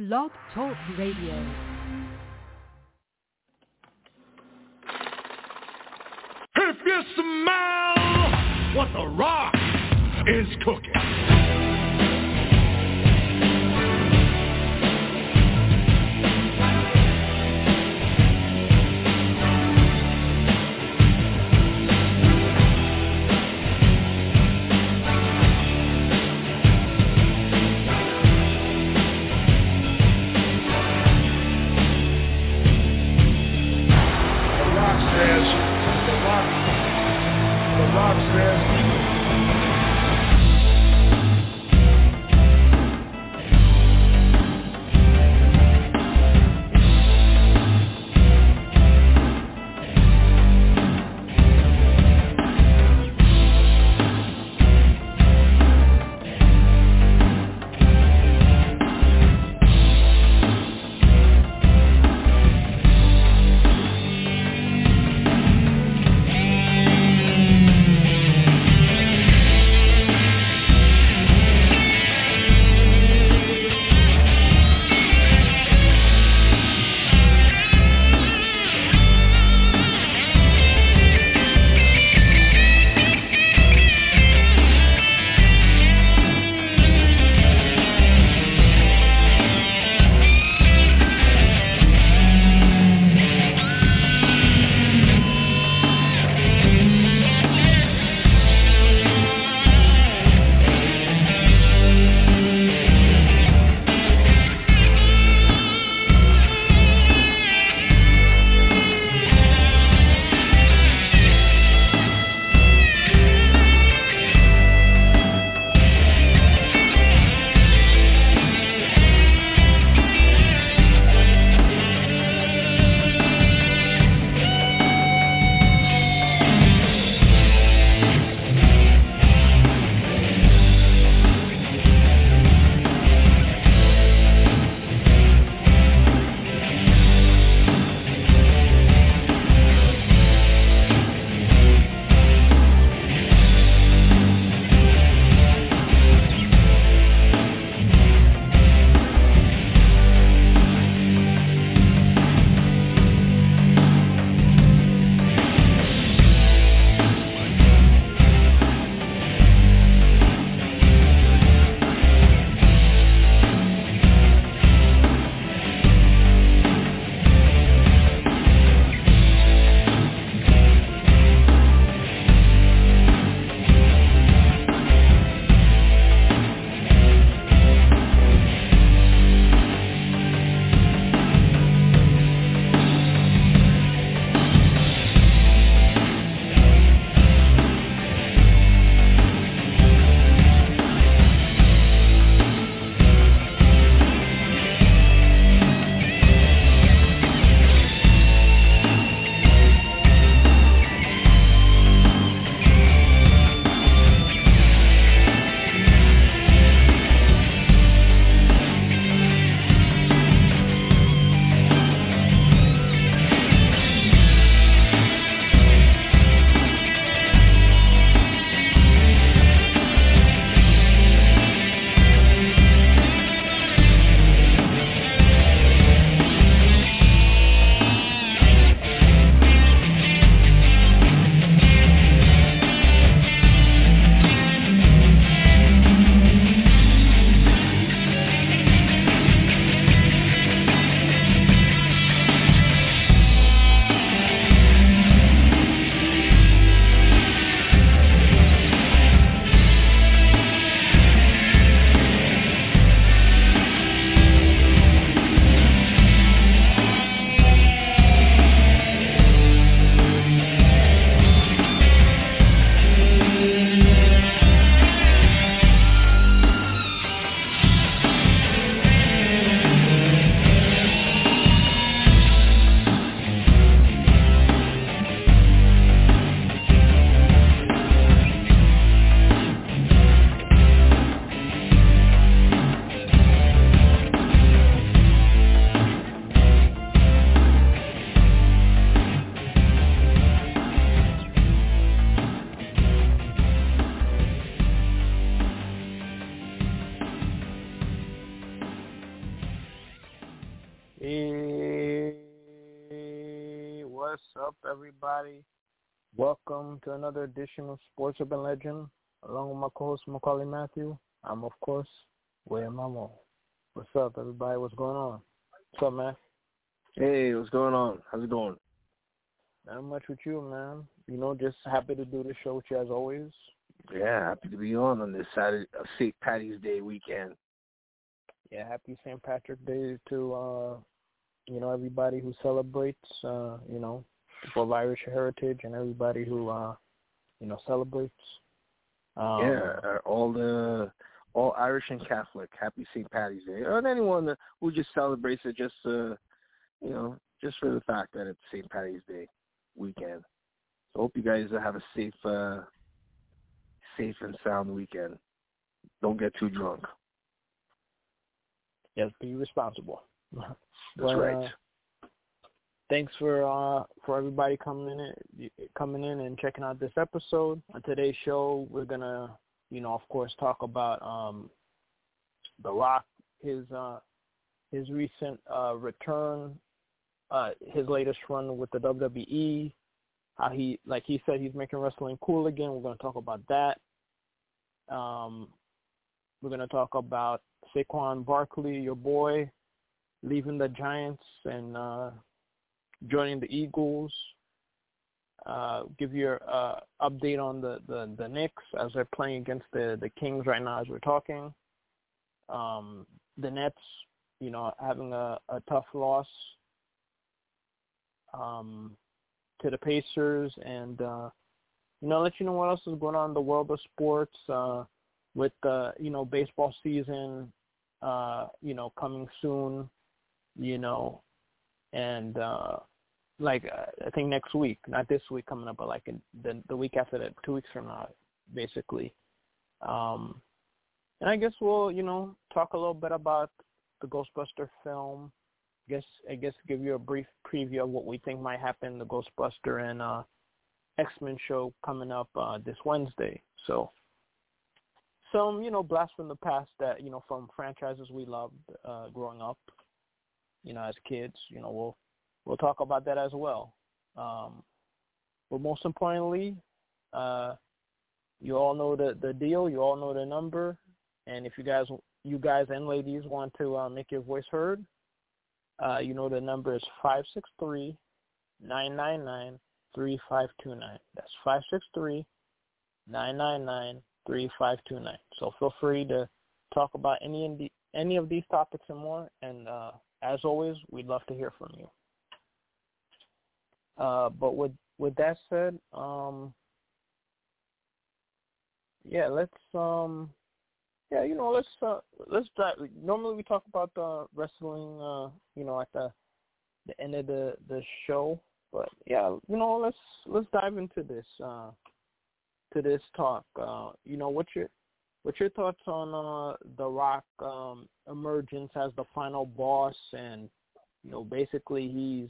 Blog Talk Radio. If you smell what the Rock is cooking. Hey, what's up, everybody? Welcome to another edition of Sports Urban Legend, along with my co-host Macaulay Matthew. I'm, of course, William Mamo. What's up, everybody? What's going on? What's up, man? Hey, what's going on? How's it going? Not much with you, man. You know, just happy to do the show with you as always. Yeah, happy to be on this Saturday, St. Patty's Day weekend. Yeah, happy St. Patrick's Day to, everybody who celebrates, for Irish heritage and everybody who, celebrates. All Irish and Catholic. Happy St. Patty's Day. And anyone who just celebrates it just for the fact that it's St. Patty's Day weekend. So hope you guys have a safe and sound weekend. Don't get too drunk. Yes, be responsible. That's right. Thanks for everybody coming in and checking out this episode. On today's show, we're gonna, of course, talk about The Rock, his recent return, his latest run with the WWE. How he said, he's making wrestling cool again. We're gonna talk about that. We're gonna talk about Saquon Barkley, your boy, leaving the Giants and joining the Eagles. Give your update on the Knicks as they're playing against the Kings right now as we're talking. The Nets, having a tough loss to the Pacers, and let you know what else is going on in the world of sports with baseball season coming soon, and I think next week, not this week coming up, but like the week after that, 2 weeks from now, basically. And I guess we'll, talk a little bit about the Ghostbuster film. I guess give you a brief preview of what we think might happen in the Ghostbuster and X-Men show coming up this Wednesday. So some, blast from the past that, from franchises we loved growing up, as kids, we'll talk about that as well. But most importantly, you all know the deal. You all know the number. And if you guys and ladies want to make your voice heard, the number is 563-999-3529. That's 563-999-3529. So feel free to talk about any of these topics and more. And as always, we'd love to hear from you. But with that said, let's dive. Normally we talk about wrestling, at the end of the show, but let's dive into this talk. What's your thoughts on The Rock emergence as the final boss, and basically he's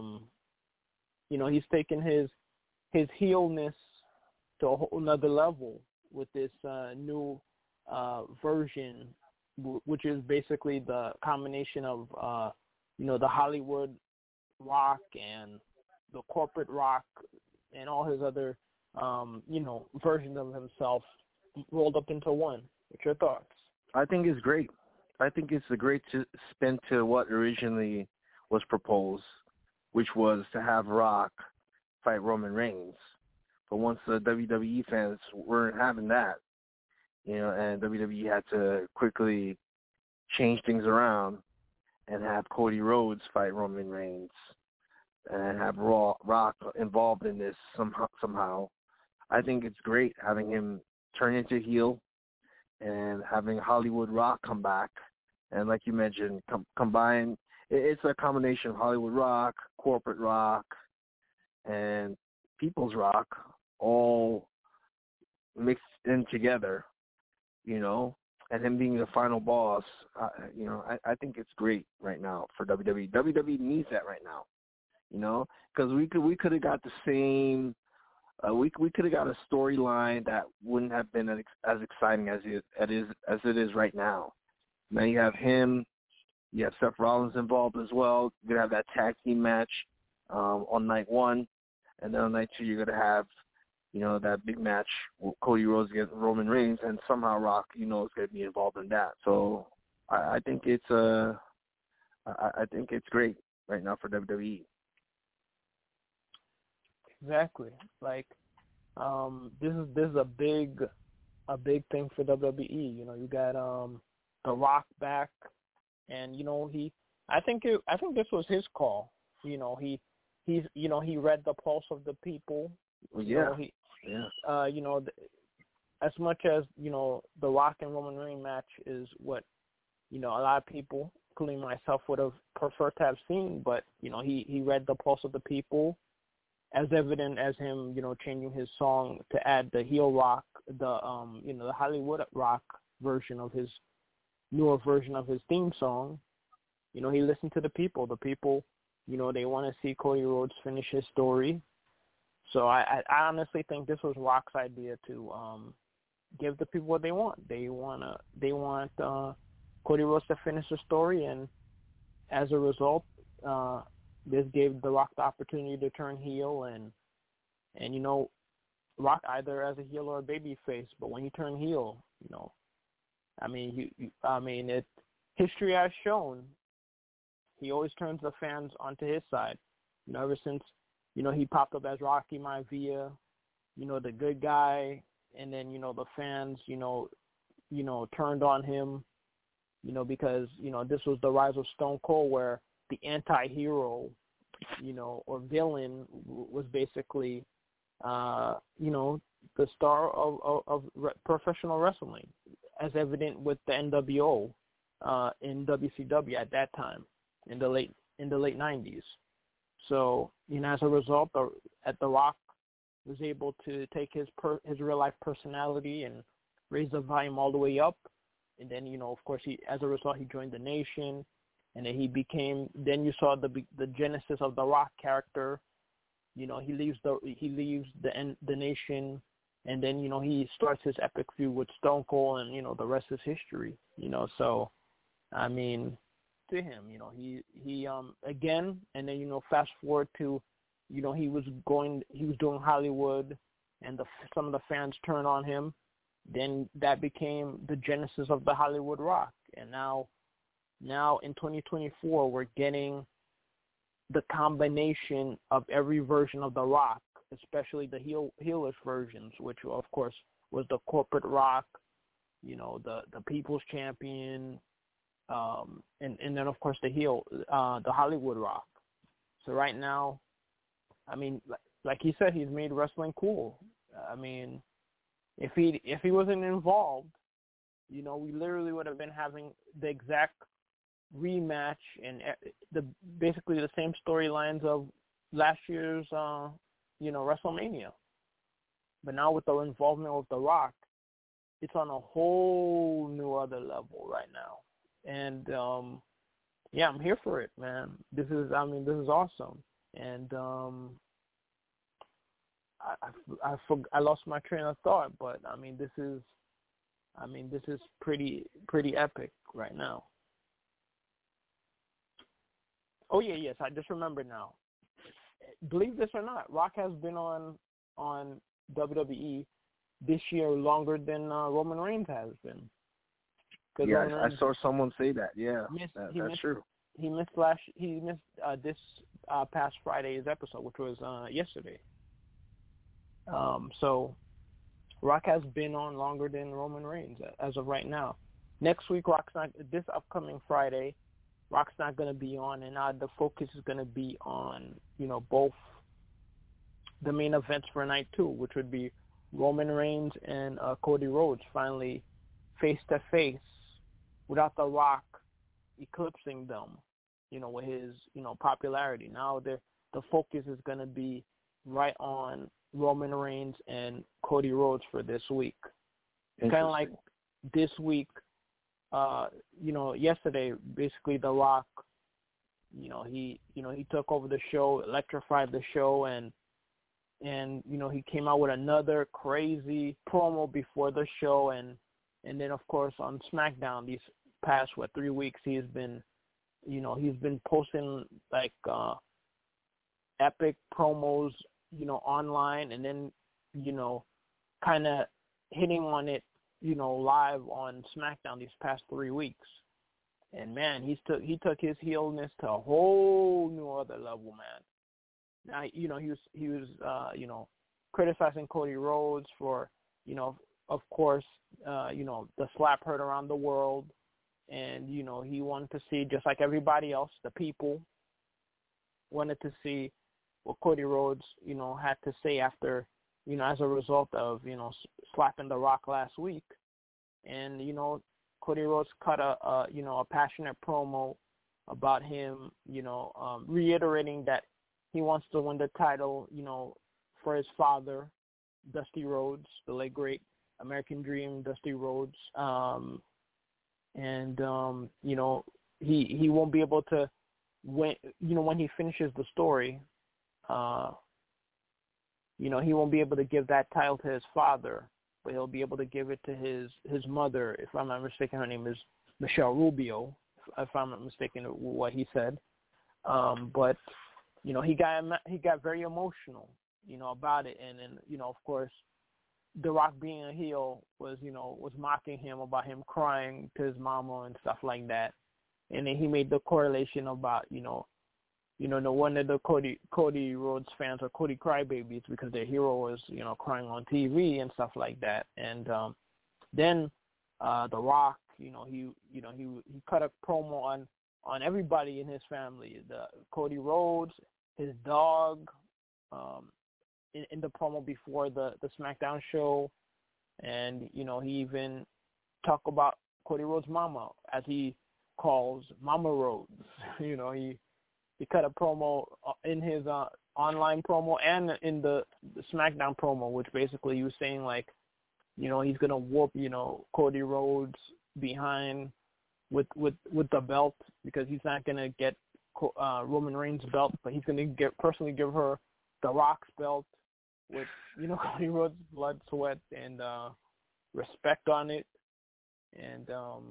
he's taken his heelness to a whole nother level with this new version, which is basically the combination of the Hollywood Rock and the corporate Rock and all his other versions of himself rolled up into one. What's your thoughts? I think it's great. I think it's a great spin to what originally was proposed, which was to have Rock fight Roman Reigns. But once the WWE fans weren't having that, and WWE had to quickly change things around and have Cody Rhodes fight Roman Reigns and have Rock involved in this somehow. I think it's great having him turn into heel and having Hollywood Rock come back. And like you mentioned, combine. It's a combination of Hollywood Rock, corporate Rock, and People's Rock, all mixed in together, and him being the final boss. I think it's great right now for WWE. WWE needs that right now, because we could have got the same. We could have got a storyline that wouldn't have been as exciting as it is right now. Now you have him, You have Seth Rollins involved as well. You're going to have that tag team match on night one. And then on night two, you're going to have, that big match with Cody Rhodes against Roman Reigns. And somehow Rock, is going to be involved in that. So I think it's great right now for WWE. Exactly. Like, this is a big thing for WWE. You got The Rock back, and I think this was his call. He read the pulse of the people. As much as The Rock and Roman Reigns match is what a lot of people, including myself, would have preferred to have seen, but he read the pulse of the people, as evident as him changing his song to add the heel Rock, the Hollywood Rock version of his newer version of his theme song. He listened to the people. The people, they want to see Cody Rhodes finish his story. So I honestly think this was Rock's idea to give the people what they want. They want Cody Rhodes to finish the story, and as a result, this gave The Rock the opportunity to turn heel, and Rock either as a heel or a baby face. But when you turn heel, history has shown he always turns the fans onto his side. Ever since he popped up as Rocky Maivia, the good guy, and then the fans turned on him, because this was the rise of Stone Cold, where the anti-hero, or villain was basically, the star of professional wrestling, as evident with the NWO in WCW at that time in the late 90s. So, as a result, The Rock was able to take his real life personality and raise the volume all the way up, and then of course as a result he joined the Nation. And then then you saw the genesis of the Rock character. He leaves the Nation, and then he starts his epic feud with Stone Cold, and the rest is history. So to him, he again, and then fast forward to, he was doing Hollywood, and some of the fans turned on him. Then that became the genesis of the Hollywood Rock, and now in 2024, we're getting the combination of every version of The Rock, especially the heelish versions, which of course was the corporate Rock, the People's Champion, and then of course the heel, the Hollywood Rock. So right now, like he said, he's made wrestling cool. If he wasn't involved, we literally would have been having the exact rematch and basically the same storylines of last year's WrestleMania. But now with the involvement of The Rock, it's on a whole new other level right now. And I'm here for it, man. This is awesome. And I lost my train of thought, but this is pretty epic right now. Oh yeah, yes, I just remembered now. Believe this or not, Rock has been on WWE this year longer than Roman Reigns has been. Yeah, I saw someone say that. Yeah, that's true. He missed this past Friday's episode, which was yesterday. So Rock has been on longer than Roman Reigns as of right now. Next week, this upcoming Friday, Rock's not going to be on, and now the focus is going to be on, both the main events for night 2, which would be Roman Reigns and Cody Rhodes finally face-to-face without The Rock eclipsing them, with his, popularity. Now the focus is going to be right on Roman Reigns and Cody Rhodes for this week. Kind of like this week, yesterday, basically The Rock, he took over the show, electrified the show, and he came out with another crazy promo before the show, and then of course on SmackDown these past 3 weeks he's been you know, he's been posting like epic promos, you know, online, and then, you know, kind of hitting on it, you know, live on SmackDown these past 3 weeks. And man, he took his heelness to a whole new other level, man. Now, you know, he was you know, criticizing Cody Rhodes for, you know, of course, you know, the slap heard around the world, and you know, he wanted to see, just like everybody else, the people wanted to see what Cody Rhodes, you know, had to say after, you know, as a result of, you know, slapping The Rock last week. And, you know, Cody Rhodes cut a you know, a passionate promo about him, you know, reiterating that he wants to win the title, you know, for his father, Dusty Rhodes, the late great American Dream, Dusty Rhodes. And you know, he won't be able to win, you know, when he finishes the story, you know, he won't be able to give that title to his father, but he'll be able to give it to his mother. If I'm not mistaken, her name is Michelle Rubio, if I'm not mistaken what he said. But, you know, he got very emotional, you know, about it. And then, you know, of course, The Rock being a heel was mocking him about him crying to his mama and stuff like that. And then he made the correlation about, you know, no wonder the Cody Rhodes fans are Cody crybabies because their hero was, you know, crying on TV and stuff like that. And then The Rock, you know, he cut a promo on everybody in his family, the Cody Rhodes, his dog, in the promo before the SmackDown show. And, you know, he even talked about Cody Rhodes' mama, as he calls Mama Rhodes. You know, he cut a promo in his online promo and in the SmackDown promo, which basically he was saying, like, you know, he's going to whoop, you know, Cody Rhodes behind with the belt, because he's not going to get Roman Reigns' belt, but he's going to personally give her The Rock's belt with, you know, Cody Rhodes' blood, sweat, and respect on it. And,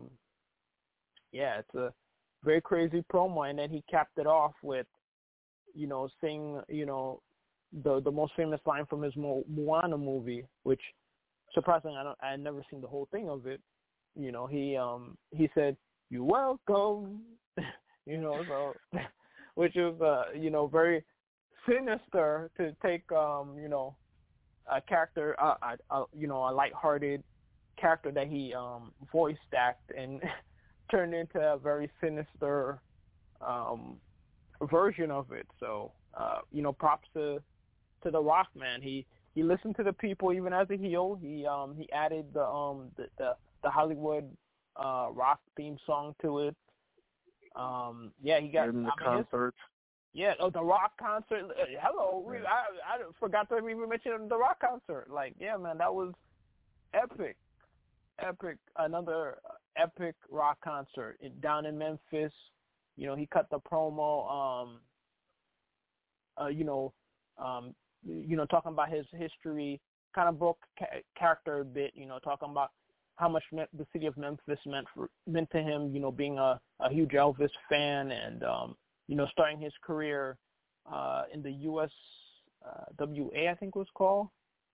yeah, it's a very crazy promo. And then he capped it off with, you know, saying, you know, the most famous line from his Moana movie, which, surprisingly, I had never seen the whole thing of it. You know, he said, "You're welcome," you know, so, which is, you know, very sinister to take, you know, a character, you know, a lighthearted character that he voice acted and turned into a very sinister version of it. So, you know, props to The Rock, man. He listened to the people even as a heel. He added the Hollywood Rock theme song to it. Yeah, he got in the concert. Yeah, the Rock concert. Hello, I forgot to even mention the Rock concert. Like, yeah, man, that was epic. Another epic Rock concert down in Memphis. You know, he cut the promo. You know, talking about his history, kind of broke character a bit. You know, talking about how much the city of Memphis meant to him. You know, being a huge Elvis fan, and you know, starting his career in the USWA, I think it was called.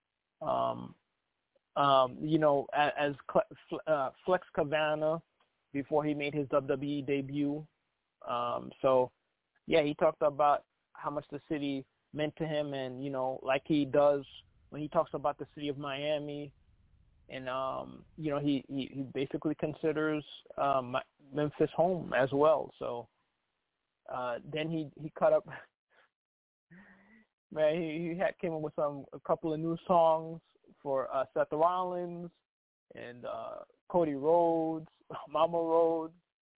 You know, as Flex Cavana before he made his WWE debut. So, yeah, he talked about how much the city meant to him, and, you know, like he does when he talks about the city of Miami, and, you know, he basically considers Memphis home as well. So then he cut up, man, he came up with a couple of new songs for Seth Rollins and Cody Rhodes, Mama Rhodes,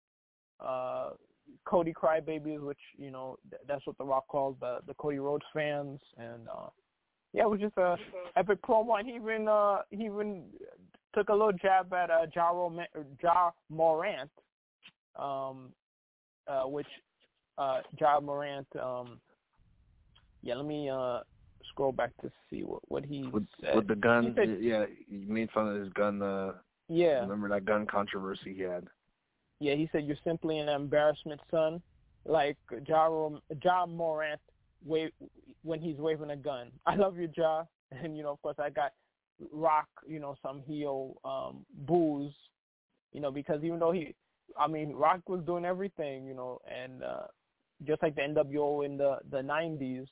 Cody Crybabies, which, you know, that's what The Rock calls the Cody Rhodes fans. And yeah, it was just a epic promo. And he even took a little jab at Ja Morant, which Ja Morant. Yeah, let me scroll back to see what he said. With the gun, he made fun of his gun. Yeah. Remember that gun controversy he had? Yeah, he said, "You're simply an embarrassment, son." Like Ja Morant when he's waving a gun. I love you, Ja. And, of course, I got Rock, some heel boos, because even though Rock was doing everything, and just like the NWO in the 90s,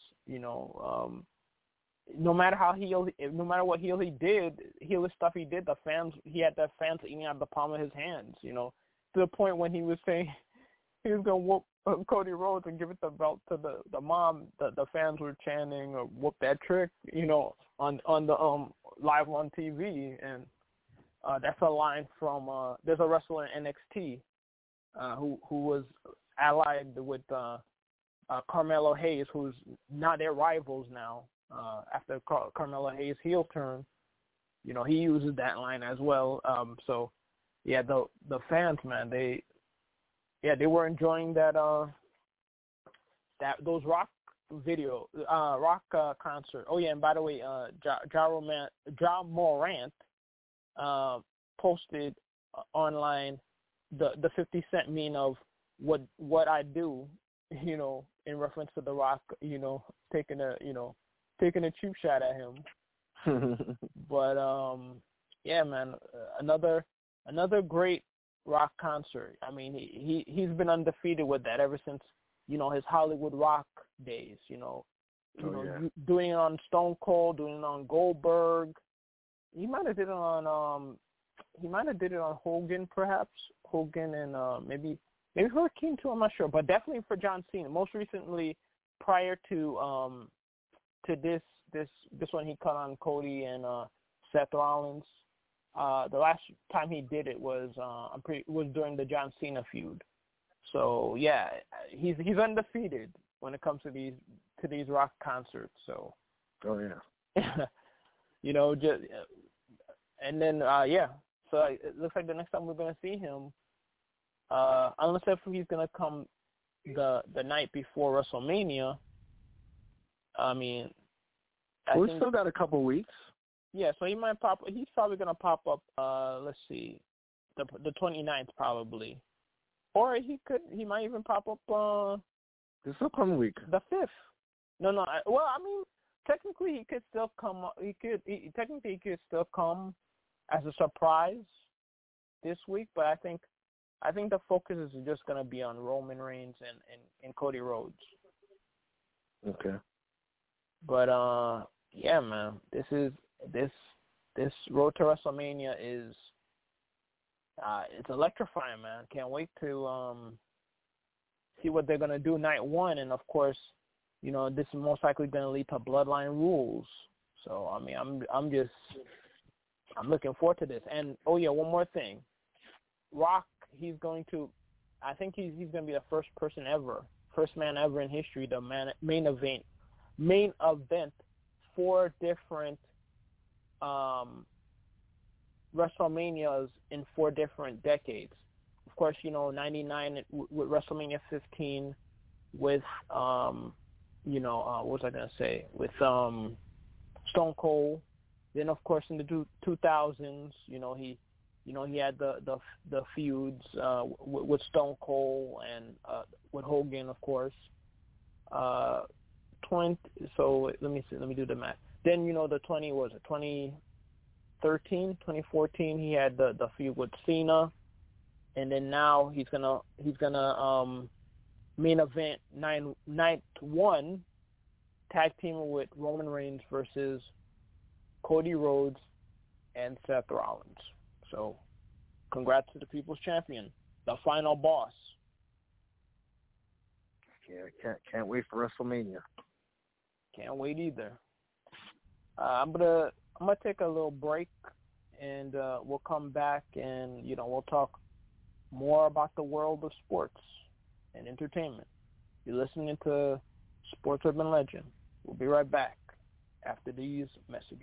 no matter what heel he did, heelish stuff he did, he had the fans eating out of the palm of his hands, to the point when he was saying he was going to whoop Cody Rhodes and give it the belt to the mom. The fans were chanting or whoop that trick, on the live on TV, and that's a line from there's a wrestler in NXT who was allied with Carmelo Hayes, who's now their rivals now after Carmelo Hayes' heel turn. He uses that line as well. So yeah, the fans, man, they were enjoying that those Rock concert. Oh yeah, and by the way, Ja Morant posted online the 50 Cent meme of what I do, in reference to the Rock, taking a cheap shot at him. But yeah, man, another great Rock concert. I mean, he's been undefeated with that ever since his Hollywood Rock days. Doing it on Stone Cold, doing it on Goldberg. He might have did it on Hogan, perhaps Hogan, and maybe Hurricane too. I'm not sure, but definitely for John Cena. Most recently, prior to this one, he cut on Cody and Seth Rollins. The last time he did it was during the John Cena feud. So yeah, he's undefeated when it comes to these Rock concerts. So. Oh yeah. Just and then yeah. So it looks like the next time we're gonna see him, unless if he's gonna come the night before WrestleMania. I mean, we still got a couple weeks. Yeah, so he might pop. He's probably gonna pop up. Let's see, the 29th probably, or he might even pop up. This upcoming week. The 5th. No. Well, I mean, technically he could still come. He could still come as a surprise this week, but I think the focus is just gonna be on Roman Reigns and Cody Rhodes. Okay. But yeah, man, this road to WrestleMania is it's electrifying, man. Can't wait to see what they're gonna do night one, and of course, this is most likely gonna lead to Bloodline Rules. So I mean, I'm looking forward to this. And oh yeah, one more thing, Rock, I think he's gonna be the first man ever in history to main event 4 different WrestleManias in 4 different decades. Of course, 99 with WrestleMania 15 with what was I gonna say, with Stone Cold. Then of course in the 2000s, he had the feuds with Stone Cold and with Hogan, of course. So let me do the math. Then the 2014, he had the feud with Cena, and then now he's gonna main event night 1, tag team with Roman Reigns versus Cody Rhodes and Seth Rollins. So, congrats to the People's Champion, the final boss. Yeah, can't wait for WrestleMania. Can't wait either. I'm gonna take a little break, and we'll come back and we'll talk more about the world of sports and entertainment. You're listening to Sports Urban Legend. We'll be right back after these messages.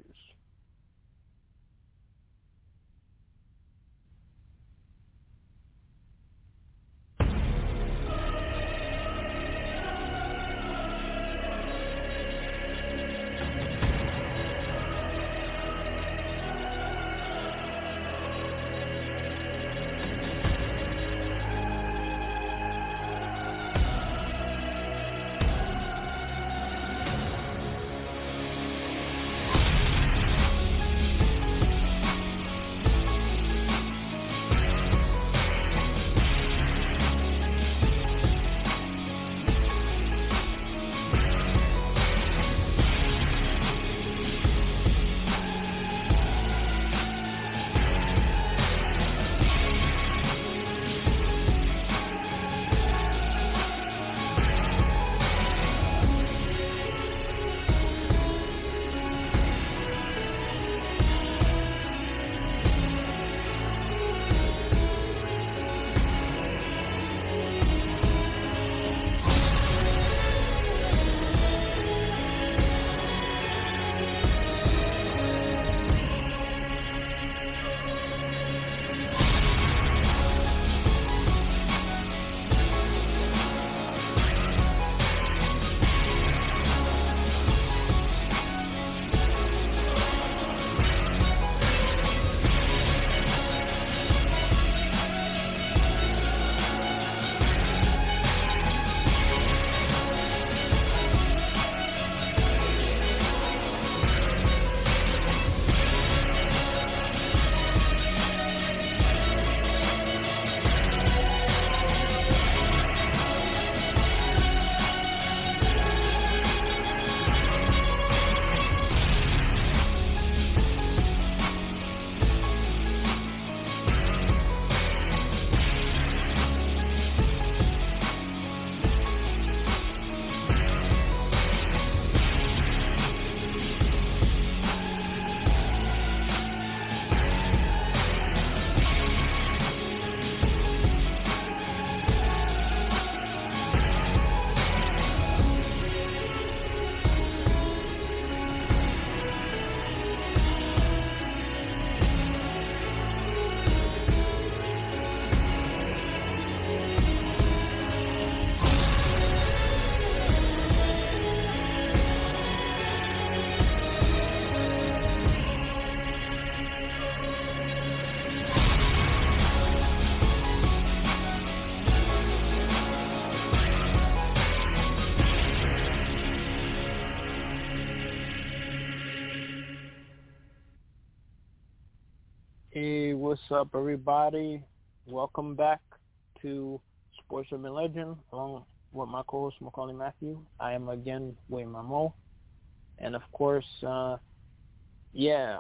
Hey, what's up, everybody? Welcome back to Sports Urban Legend, along with my co-host, Macaulay Matthew. I am again Wayne Mamo. And, of course, if you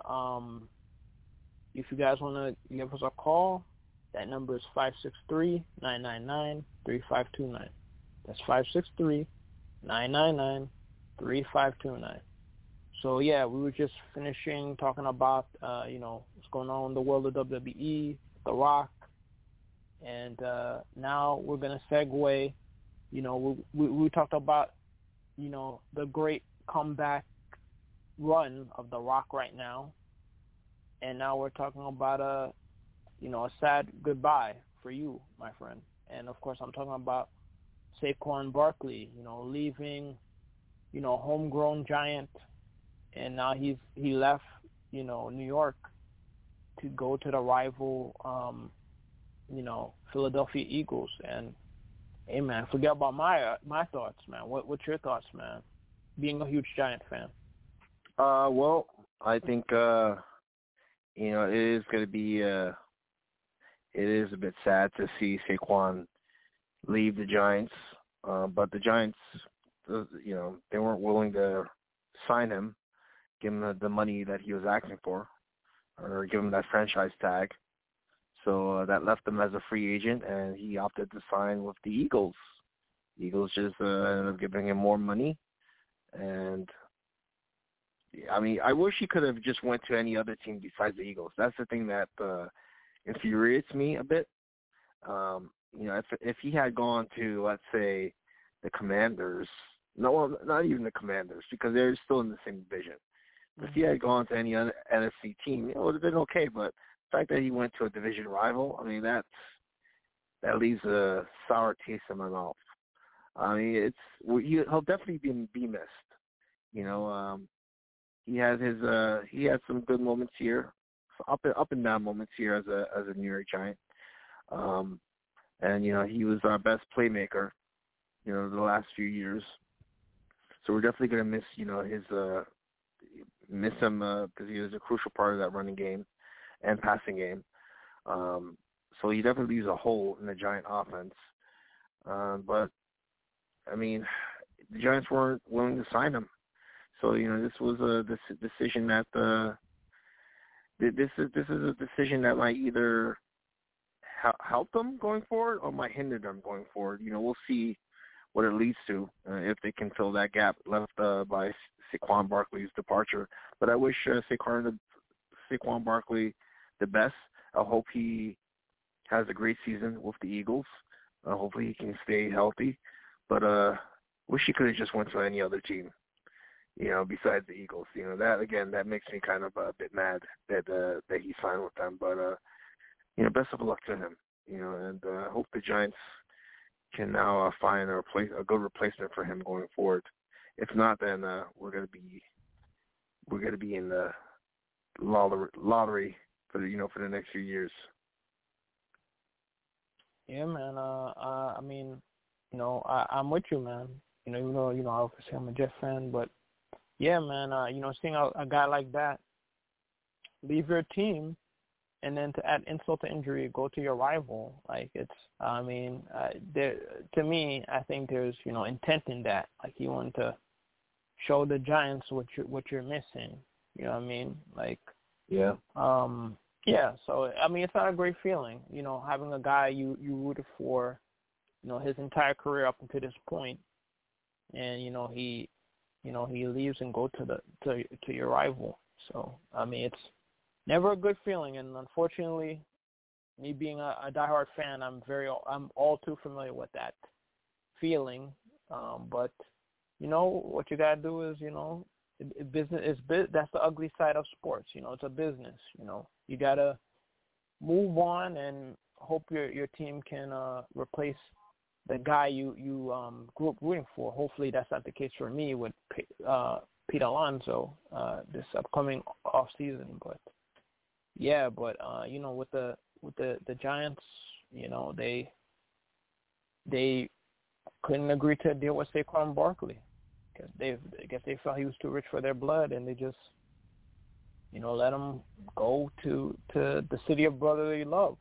guys want to give us a call, that number is 563-999-3529. That's 563-999-3529. So, we were just finishing talking about, what's going on in the world of WWE, The Rock. And now we're going to segue. We talked about, the great comeback run of The Rock right now. And now we're talking about a sad goodbye for you, my friend. And, of course, I'm talking about Saquon Barkley, leaving, homegrown giant. And now he left, New York to go to the rival, Philadelphia Eagles. And, hey, man, forget about my thoughts, man. What's your thoughts, man, being a huge Giant fan? Well, I think, it is going to be it is a bit sad to see Saquon leave the Giants. But the Giants, they weren't willing to sign him, give him the money that he was asking for, or give him that franchise tag. So that left him as a free agent, and he opted to sign with the Eagles. The Eagles just ended up giving him more money. And, I mean, I wish he could have just went to any other team besides the Eagles. That's the thing that infuriates me a bit. If he had gone to, let's say, the Commanders, no, not even the Commanders, because they're still in the same division. If he had gone to any other NFC team, it would have been okay. But the fact that he went to a division rival, I mean, that leaves a sour taste in my mouth. I mean, he'll definitely be missed. He had some good moments here, up and down moments here as a New York Giant. And he was our best playmaker, the last few years. So we're definitely gonna miss miss him because he was a crucial part of that running game and passing game. So he definitely leaves a hole in the Giant offense. But I mean, the Giants weren't willing to sign him. So this was a decision that this is a decision that might either help them going forward or might hinder them going forward. We'll see what it leads to if they can fill that gap left by Saquon Barkley's departure. But I wish Saquon Barkley the best. I hope he has a great season with the Eagles. Hopefully he can stay healthy. But wish he could have just went to any other team, besides the Eagles. That makes me kind of a bit mad that he signed with them. But best of luck to him. And I hope the Giants can now find a good replacement for him going forward. If not, then we're gonna be in the lottery for the next few years. Yeah, man. I mean, I'm with you, man. Even though obviously I'm a Jet fan, but yeah, man. Seeing a guy like that leave your team, and then to add insult to injury, go to your rival. Like to me, I think there's intent in that. Like he wanted to show the Giants what you're missing. You know what I mean? Like yeah. Yeah. So I mean, it's not a great feeling. Having a guy you rooted for, his entire career up until this point, and he leaves and go to your rival. So I mean, it's never a good feeling, and unfortunately, me being a diehard fan, I'm all too familiar with that feeling. But what you gotta do is business is that's the ugly side of sports. It's a business. You gotta move on and hope your team can replace the guy you grew up rooting for. Hopefully, that's not the case for me with Pete Alonso this upcoming off season, but. Yeah, but with the Giants, they couldn't agree to a deal with Saquon Barkley because I guess they felt he was too rich for their blood, and they just let him go to the city of brotherly love.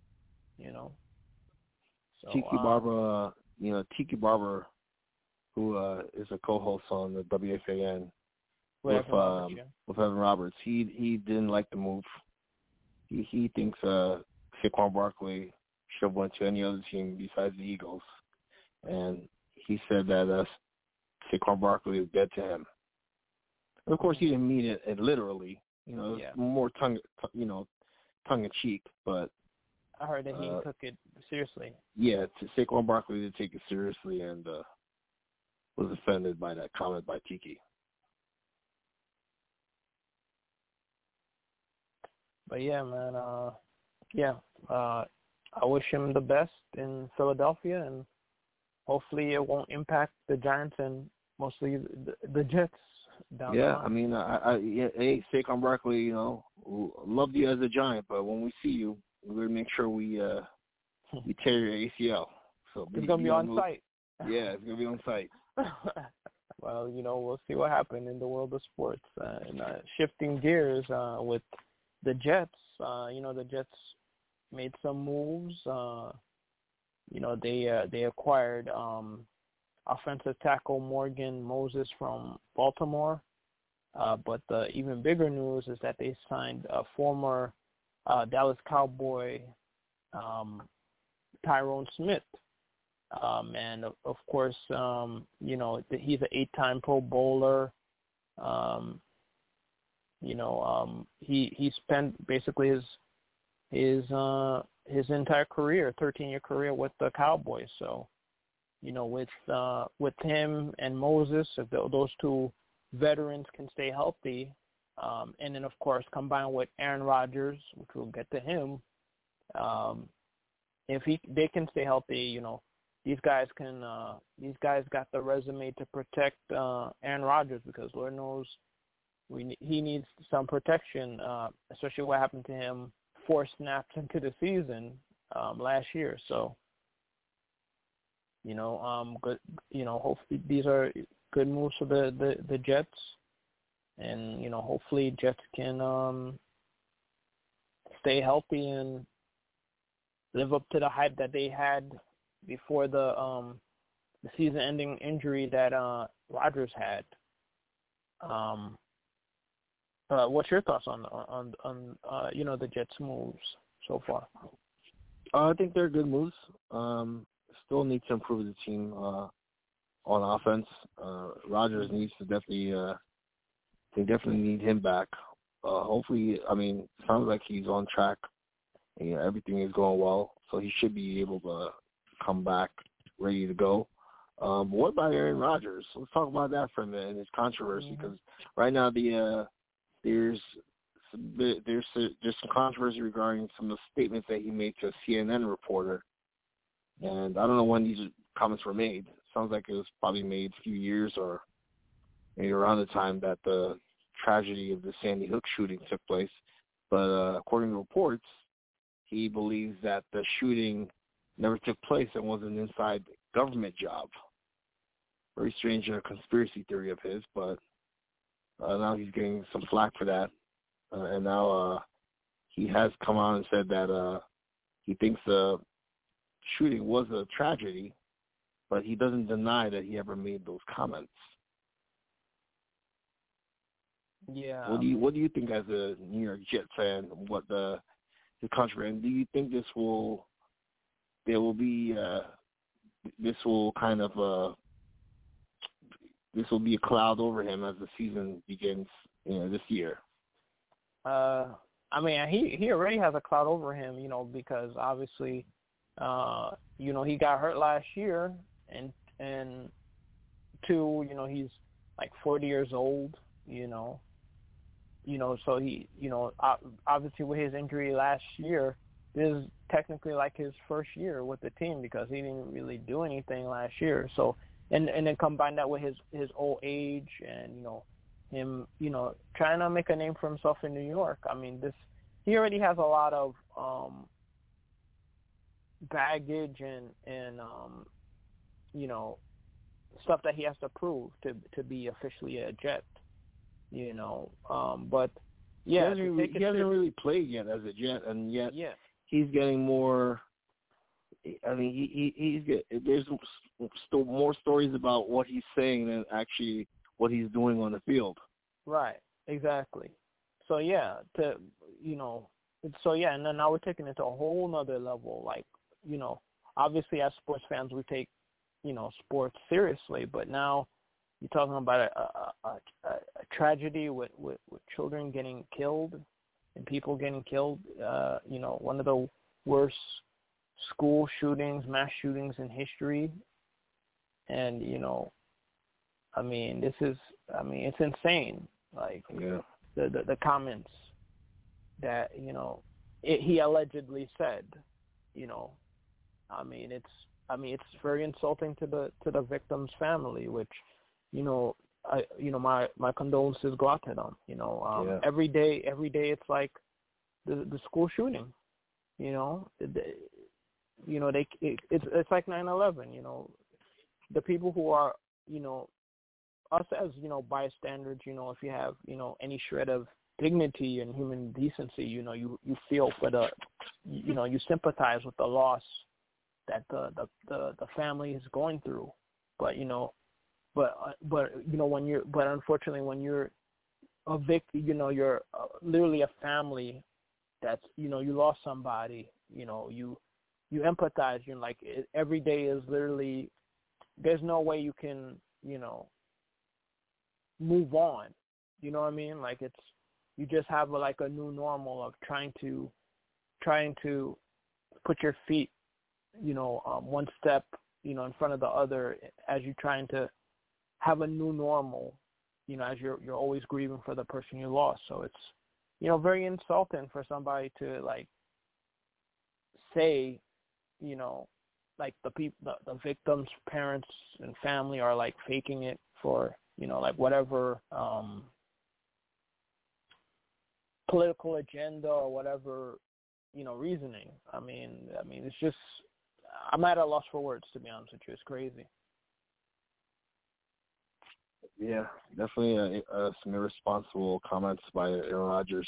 So, Tiki Barber, Tiki Barber, who is a co-host on the WFAN with Evan Roberts. He didn't like the move. He thinks Saquon Barkley should have went to any other team besides the Eagles, and he said that Saquon Barkley is dead to him. And of course, he didn't mean it literally. More tongue in cheek, but I heard that he took it seriously. Yeah, Saquon Barkley did take it seriously and was offended by that comment by Tiki. But yeah, man, I wish him the best in Philadelphia, and hopefully it won't impact the Giants and mostly the Jets down the line. I mean, hey, Saquon Barkley, loved you as a Giant, but when we see you, we're gonna make sure we tear your ACL. So it's gonna be on site. Yeah, it's gonna be on site. Well, we'll see what happens in the world of sports. And shifting gears with the Jets, the Jets made some moves. They acquired offensive tackle Morgan Moses from Baltimore. But the even bigger news is that they signed a former Dallas Cowboy Tyrone Smith. And of course, he's an 8-time Pro Bowler. He spent basically his entire career, 13-year career with the Cowboys. So, with him and Moses, if those two veterans can stay healthy, and then of course combined with Aaron Rodgers, which we'll get to him, if they can stay healthy, these guys got the resume to protect Aaron Rodgers, because Lord knows he needs some protection, especially what happened to him 4 snaps into the season last year. So, good. Hopefully these are good moves for the Jets, and hopefully Jets can stay healthy and live up to the hype that they had before the season-ending injury that Rodgers had. What's your thoughts on the Jets' moves so far? I think they're good moves. Still need to improve the team on offense. Rodgers needs to definitely. They definitely need him back. Hopefully, sounds like he's on track. Everything is going well, so he should be able to come back ready to go. What about Aaron Rodgers? Let's talk about that for a minute and his controversy, because right now there's some controversy regarding some of the statements that he made to a CNN reporter, and I don't know when these comments were made. Sounds like it was probably made a few years or maybe around the time that the tragedy of the Sandy Hook shooting took place. But according to reports, he believes that the shooting never took place and was an inside government job. Very strange conspiracy theory of his, but now he's getting some flack for that. And now he has come out and said that he thinks the shooting was a tragedy, but he doesn't deny that he ever made those comments. Yeah. What do you think as a New York Jets fan? What the controversy? And do you think this will be a cloud over him as the season begins, this year? He already has a cloud over him, because obviously, he got hurt last year, and 2, he's like 40 years old, so he, obviously with his injury last year, this is technically like his first year with the team, because he didn't really do anything last year. So, and then combine that with his old age and, him, trying to make a name for himself in New York. He already has a lot of baggage and stuff that he has to prove to be officially a Jet. But Yeah, he hasn't really played yet as a Jet, and yet he's getting more. I mean, there's still more stories about what he's saying than actually what he's doing on the field. Right. Exactly. So and then now we're taking it to a whole nother level. Like, obviously as sports fans we take, sports seriously, but now you're talking about a tragedy with children getting killed and people getting killed. One of the worst school shootings, mass shootings in history. And, it's insane. Like, the comments that, he allegedly said, it's very insulting to the victim's family, which, my condolences go out to them. Every day it's like the school shooting. It's like 9/11. The people who are, us as bystanders. If you have any shred of dignity and human decency, you feel for the, you sympathize with the loss that the family is going through. But unfortunately when you're a victim, you're literally a family that's, you lost somebody, you empathize. You're like, every day is literally, there's no way you can, move on. You know what I mean? Like, it's, you just have a new normal of trying to put your feet, one step, in front of the other as you're trying to have a new normal, as you're always grieving for the person you lost. So it's, very insulting for somebody to say, the victim's parents and family are faking it for, whatever political agenda or whatever, reasoning. I mean, it's just, I'm at a loss for words, to be honest with you. It's crazy. Yeah, definitely some irresponsible comments by Aaron Rodgers.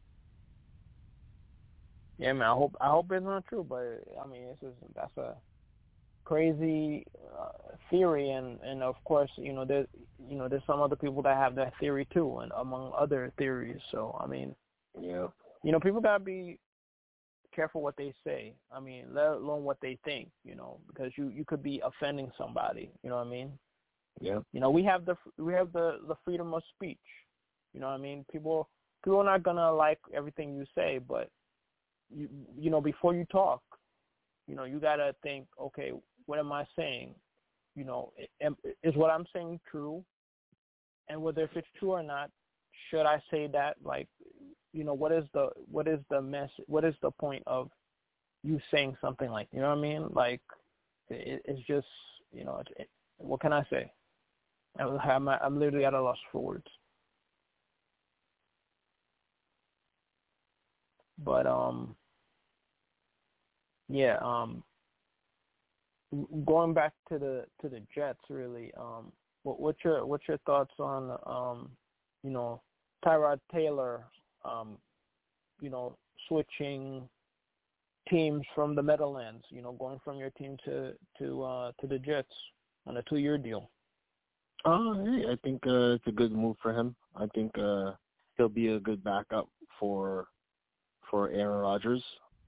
Yeah, man. I hope it's not true, but that's a crazy theory, and of course, there's some other people that have that theory too, and among other theories. So people gotta be careful what they say. Let alone what they think. Because you could be offending somebody. You know what I mean? Yeah. We have the freedom of speech. You know what I mean? People are not gonna like everything you say, but before you talk, you gotta think, okay, what am I saying? Is what I'm saying true? And whether if it's true or not, should I say that? What is the message? What is the point of you saying something like, you know what I mean? It's just, what can I say? I'm literally at a loss for words. But going back to the Jets, really, what's your thoughts on Tyrod Taylor, switching teams from the Meadowlands, going from your team to the Jets on a 2-year deal? Hey, I think it's a good move for him. I think he'll be a good backup for Aaron Rodgers.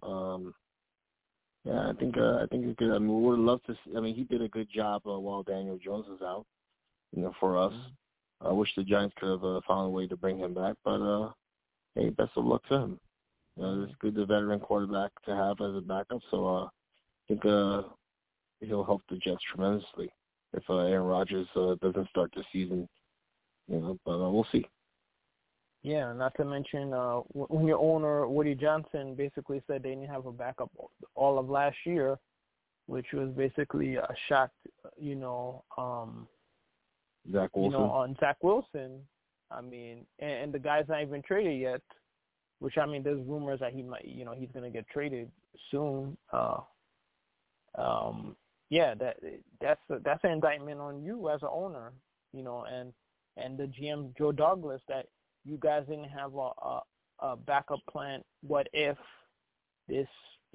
I think it's good. We would love to see, he did a good job while Daniel Jones was out, for us. I wish the Giants could have found a way to bring him back, but hey, best of luck to him. It's good, the veteran quarterback to have as a backup, so I think he'll help the Jets tremendously if Aaron Rodgers doesn't start the season, but we'll see. Yeah, not to mention when your owner, Woody Johnson, basically said they didn't have a backup all of last year, which was basically a shock, Zach Wilson. On Zach Wilson. And the guy's not even traded yet, which, there's rumors that he might, he's going to get traded soon. That's an indictment on you as an owner, and the GM, Joe Douglas, that you guys didn't have a backup plan. What if this,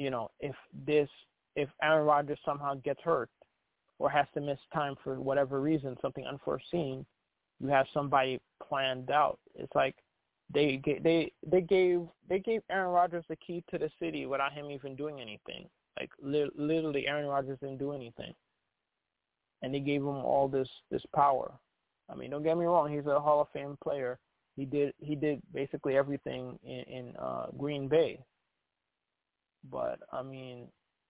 if Aaron Rodgers somehow gets hurt or has to miss time for whatever reason, something unforeseen, you have somebody planned out. It's like they gave Aaron Rodgers the key to the city without him even doing anything. Like literally, Aaron Rodgers didn't do anything, and they gave him all this power. I mean, don't get me wrong; he's a Hall of Fame player. He did basically everything in Green Bay. But I mean,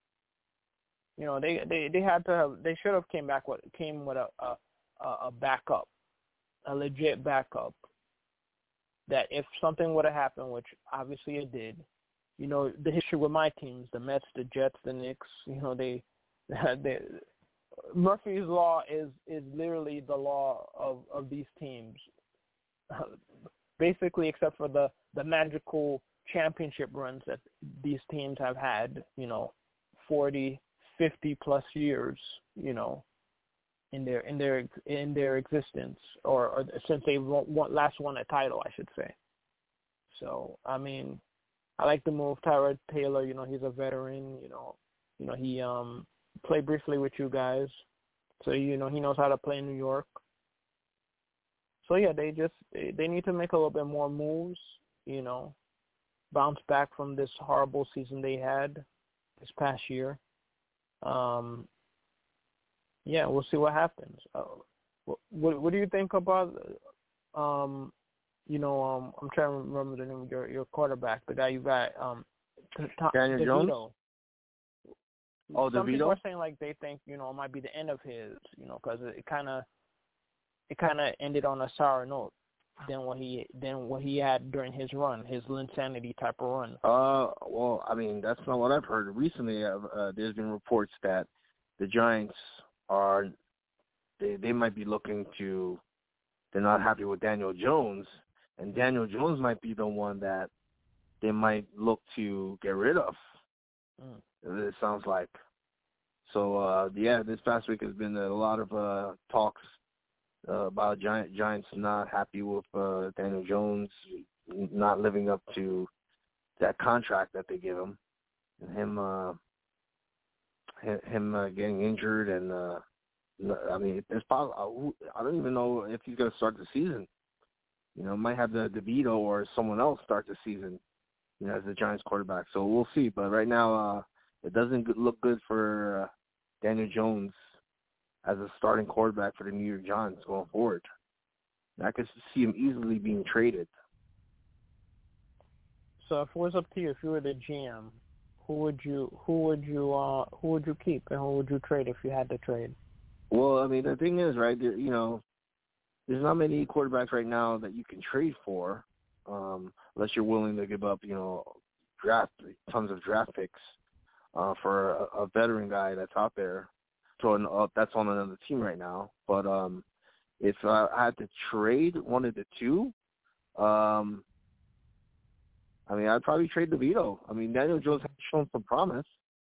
they had to have, they should have came with a backup, a legit backup. That if something would have happened, which obviously it did, the history with my teams, the Mets, the Jets, the Knicks, they Murphy's Law is literally the law of these teams, basically, except for the magical championship runs that these teams have had, 40, 50 plus years, in their existence, or since they last won a title, I should say. So I mean, I like the move. Tyrod Taylor, he's a veteran. He played briefly with you guys, so he knows how to play in New York. So yeah, they need to make a little bit more moves. Bounce back from this horrible season they had this past year. Yeah, we'll see what happens. What do you think about? I'm trying to remember the name of your quarterback, the guy you got. Daniel Jones. Oh, Some DeVito. people are saying like they think it might be the end of his, because it kind of ended on a sour note than what he had during his run, his Linsanity type of run. Well, I mean, that's not what I've heard. Recently, there's been reports that the Giants they might be looking to, they're not happy with Daniel Jones, and Daniel Jones might be the one that they might look to get rid of. It sounds like. So, this past week has been a lot of talks about Giants not happy with Daniel Jones not living up to that contract that they give him, and him getting injured, and I mean, it's possible. I don't even know if he's going to start the season. Might have the DeVito or someone else start the season, as the Giants quarterback. So we'll see. But right now, it doesn't look good for Daniel Jones as a starting quarterback for the New York Giants going forward. I could see him easily being traded. So if it was up to you, if you were the GM, who would you keep and who would you trade if you had to trade? Well, I mean, the thing is, right, there's not many quarterbacks right now that you can trade for, unless you're willing to give up, tons of draft picks for a veteran guy that's out there. So that's on another team right now. But if I had to trade one of the two, I mean, I'd probably trade DeVito. I mean, Daniel Jones has shown some promise.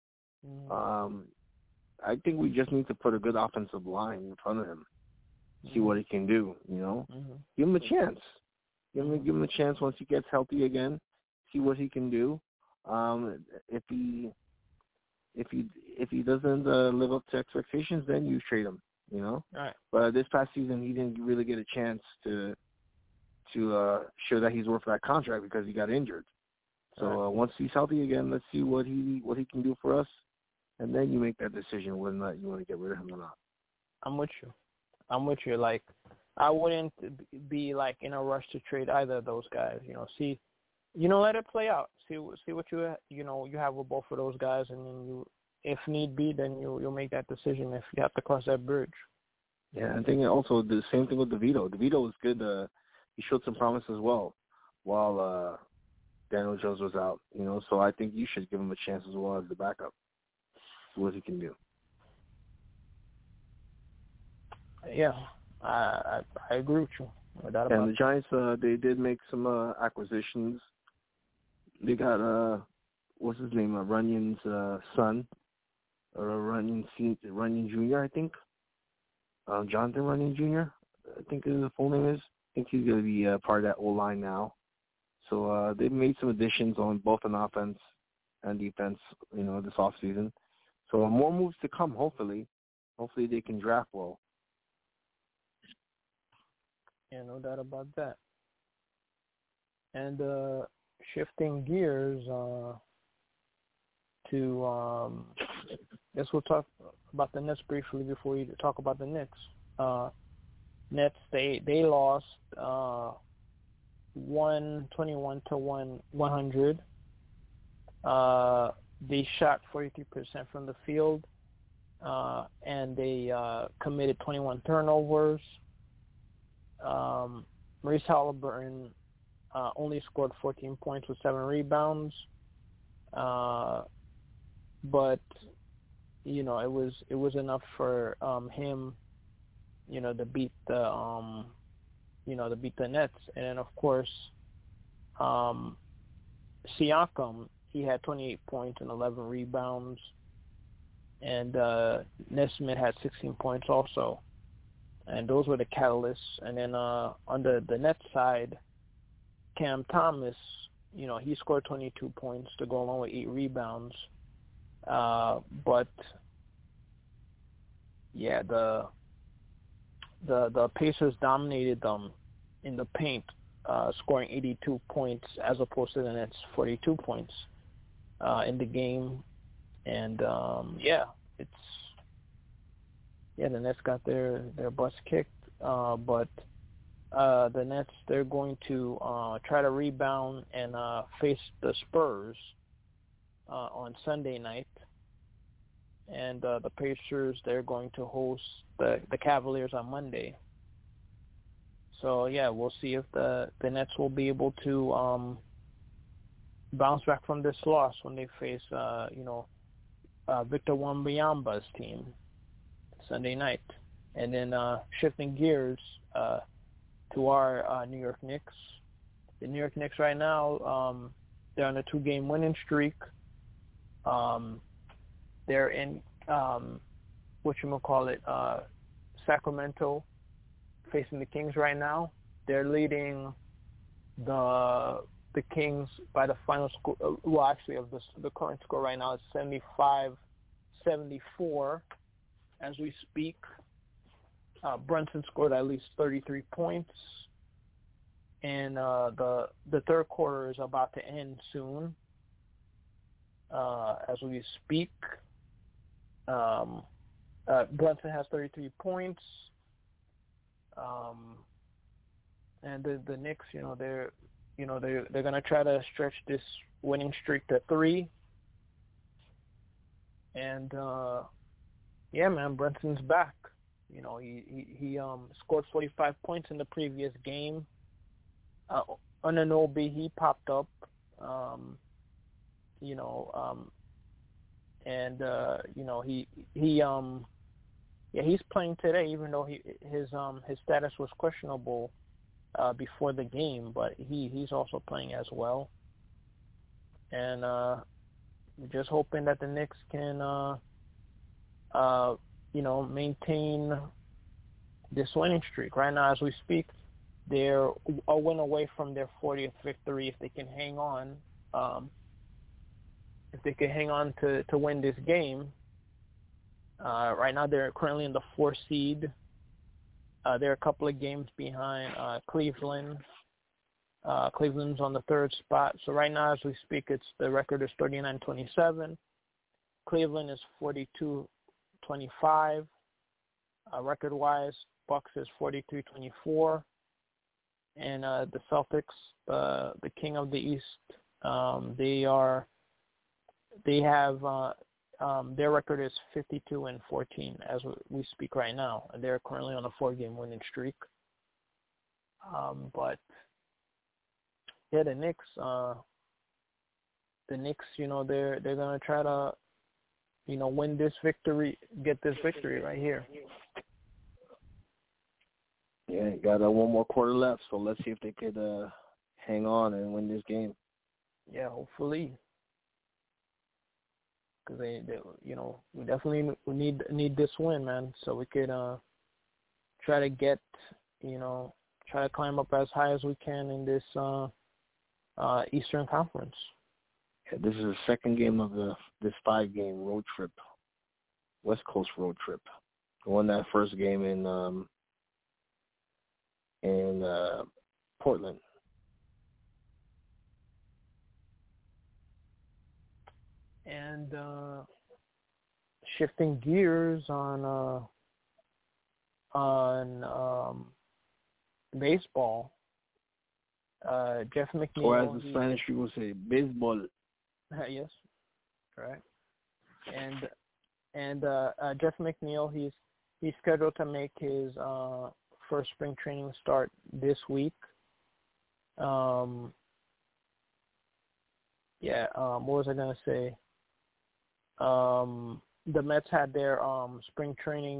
I think we just need to put a good offensive line in front of him, see what he can do. Give him a chance. Give him a chance once he gets healthy again. See what he can do. If he doesn't live up to expectations, then you trade him. Right. But this past season, he didn't really get a chance to show that he's worth that contract because he got injured. So once he's healthy again, let's see what he can do for us, and then you make that decision whether or not you want to get rid of him or not. I'm with you. Like, I wouldn't be like in a rush to trade either of those guys. Let it play out. See what you have with both of those guys, and then if need be, then you'll make that decision if you have to cross that bridge. Yeah, I think also the same thing with DeVito. DeVito was good. He showed some promise as well while Daniel Jones was out. So I think you should give him a chance as well as the backup. See what he can do. Yeah, I agree with you. And the Giants, they did make some acquisitions. They got what's his name? Runyon's son, or Runyon Jr. I think. Jonathan Runyon Jr. I think his full name is. I think he's going to be part of that O-line now. So they've made some additions on both on offense and defense, this offseason. So more moves to come, hopefully. Hopefully they can draft well. Yeah, no doubt about that. And shifting gears to, I guess we'll talk about the Nets briefly before we talk about the Knicks. Nets, they lost 121 to 100. They shot 43% from the field, and they committed 21 turnovers. Maurice Halliburton only scored 14 points with 7 rebounds, but it was enough for him, to beat the Nets. And then of course, Siakam, he had 28 points and 11 rebounds, and Nesmith had 16 points also. And those were the catalysts. And then on the Nets side, Cam Thomas, he scored 22 points to go along with 8 rebounds. But yeah, the Pacers dominated them in the paint, scoring 82 points as opposed to the Nets 42 points in the game. And the Nets got their butts kicked, but the Nets, they're going to try to rebound and face the Spurs on Sunday night. And the Pacers, they're going to host the Cavaliers on Monday. So, yeah, we'll see if the Nets will be able to bounce back from this loss when they face, Victor Wembanyama's team Sunday night. And then shifting gears to our New York Knicks. The New York Knicks right now, they're on a 2-game winning streak. They're in Sacramento, facing the Kings right now. They're leading the Kings by the final score. Well, actually, of the current score right now is 75-74 as we speak. Brunson scored at least 33 points, and the third quarter is about to end soon. As we speak, Brunson has 33 points, and the Knicks, they're gonna try to stretch this winning streak to 3. And Brunson's back. He scored 45 points in the previous game. Anunoby, he popped up. He's playing today, even though his status was questionable before the game, but he's also playing as well. And just hoping that the Knicks can maintain this winning streak. Right now, as we speak, they're a win away from their 40th victory if they can hang on. If they can hang on to win this game. Right now, they're currently in the 4th seed. They're a couple of games behind Cleveland. Cleveland's on the 3rd spot. So right now, as we speak, the record is 39-27. Cleveland is 42-25. Record-wise, Bucks is 43-24. And the Celtics, the king of the East, their record is 52-14 as we speak right now, and they're currently on a 4-game winning streak. But yeah, the Knicks, they're gonna try to, win this victory, get this victory right here. Yeah, got one more quarter left, so let's see if they could hang on and win this game. Yeah, hopefully. Because we definitely need this win, man, so we could try to climb up as high as we can in this Eastern Conference. Yeah, this is the second game of this 5-game road trip, West Coast road trip. I won that first game in Portland. And shifting gears on baseball, Jeff McNeil. Or as the Spanish people say, baseball. Yes, correct. And Jeff McNeil, he's scheduled to make his first spring training start this week. What was I gonna say? The Mets had their spring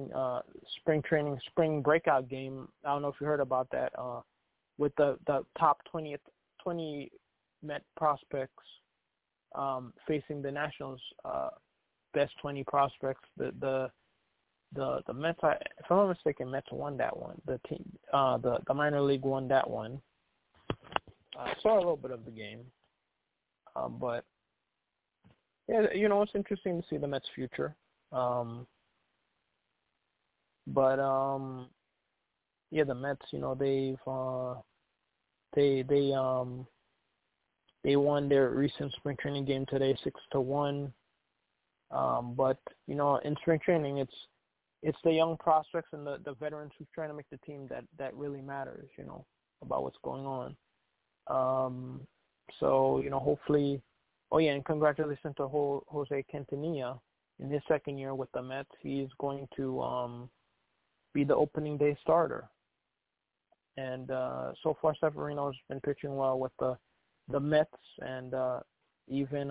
breakout game. I don't know if you heard about that. With the top 20 Met prospects facing the Nationals' best 20 prospects. The Mets, if I'm not mistaken, Mets won that one. The team, the minor league won that one. I saw a little bit of the game, but yeah, it's interesting to see the Mets' future. The Mets, they won their recent spring training game today, 6-1. But in spring training, it's the young prospects and the veterans who's trying to make the team that really matters. About what's going on. Hopefully. Oh yeah, and congratulations to Jose Quintanilla in his second year with the Mets. He's going to be the opening day starter. And so far, Severino's been pitching well with the Mets, and even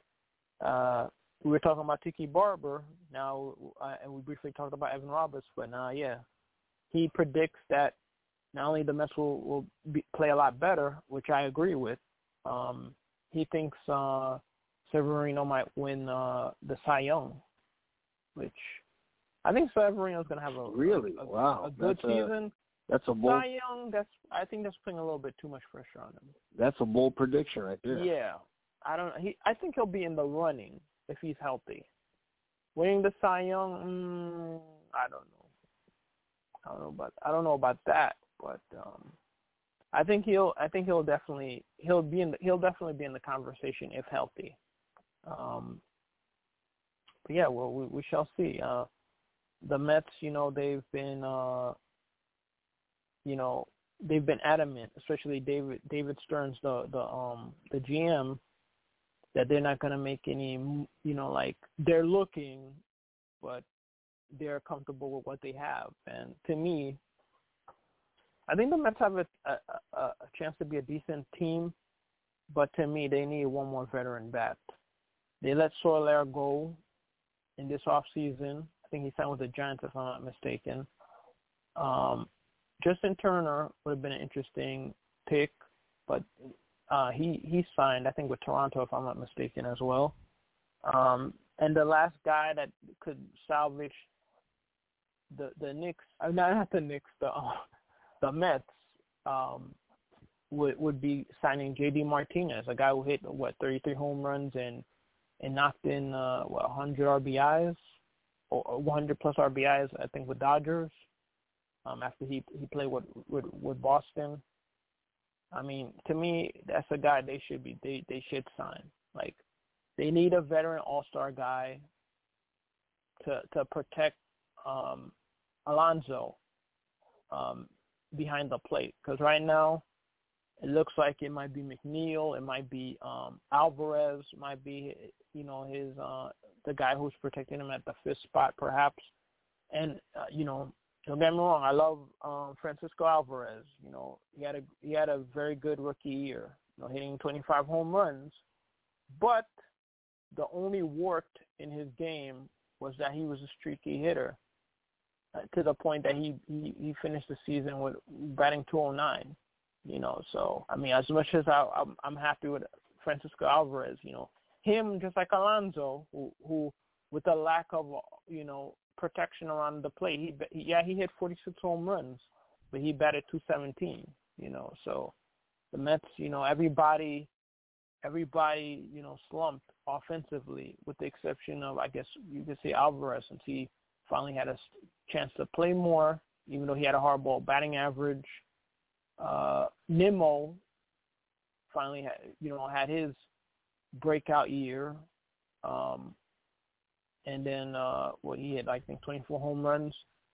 we were talking about Tiki Barber now, and we briefly talked about Evan Roberts, but he predicts that not only the Mets will play a lot better, which I agree with. He thinks Severino might win the Cy Young, which I think Severino's going to have a good season. That's a bold. Cy Young, I think that's putting a little bit too much pressure on him. That's a bold prediction right there. Yeah, I think he'll be in the running if he's healthy. Winning the Cy Young, I don't know about that, but I think he'll definitely be in the conversation if healthy. But yeah, well, we shall see. The Mets, they've been adamant, especially David Stearns, the GM, that they're not going to make any, they're looking, but they're comfortable with what they have. And to me, I think the Mets have a chance to be a decent team, but to me, they need one more veteran bat. They let Soler go in this offseason. I think he signed with the Giants, if I'm not mistaken. Justin Turner would have been an interesting pick, but he signed, I think, with Toronto, if I'm not mistaken, as well. And the last guy that could salvage the Knicks, not the Knicks, the Mets, would be signing J.D. Martinez, a guy who hit 33 home runs and knocked in 100 RBIs or 100 plus RBIs, I think, with Dodgers. After he played with Boston. I mean, to me, that's a guy they should sign. Like, they need a veteran all-star guy to protect Alonso behind the plate, because right now it looks like it might be McNeil, it might be Alvarez, it might be his the guy who's protecting him at the fifth spot perhaps, and don't get me wrong, I love Francisco Alvarez. He had a very good rookie year, hitting 25 home runs, but the only wart in his game was that he was a streaky hitter, to the point that he finished the season with batting 209. So I mean, as much as I'm happy with Francisco Alvarez, him just like Alonso, who with the lack of protection around the plate, he hit 46 home runs, but he batted 217. So the Mets, everybody, slumped offensively, with the exception of, I guess you could say, Alvarez, since he finally had a chance to play more, even though he had a horrible batting average. Nimmo finally had his breakout year. And then he had, I think, 24 home runs.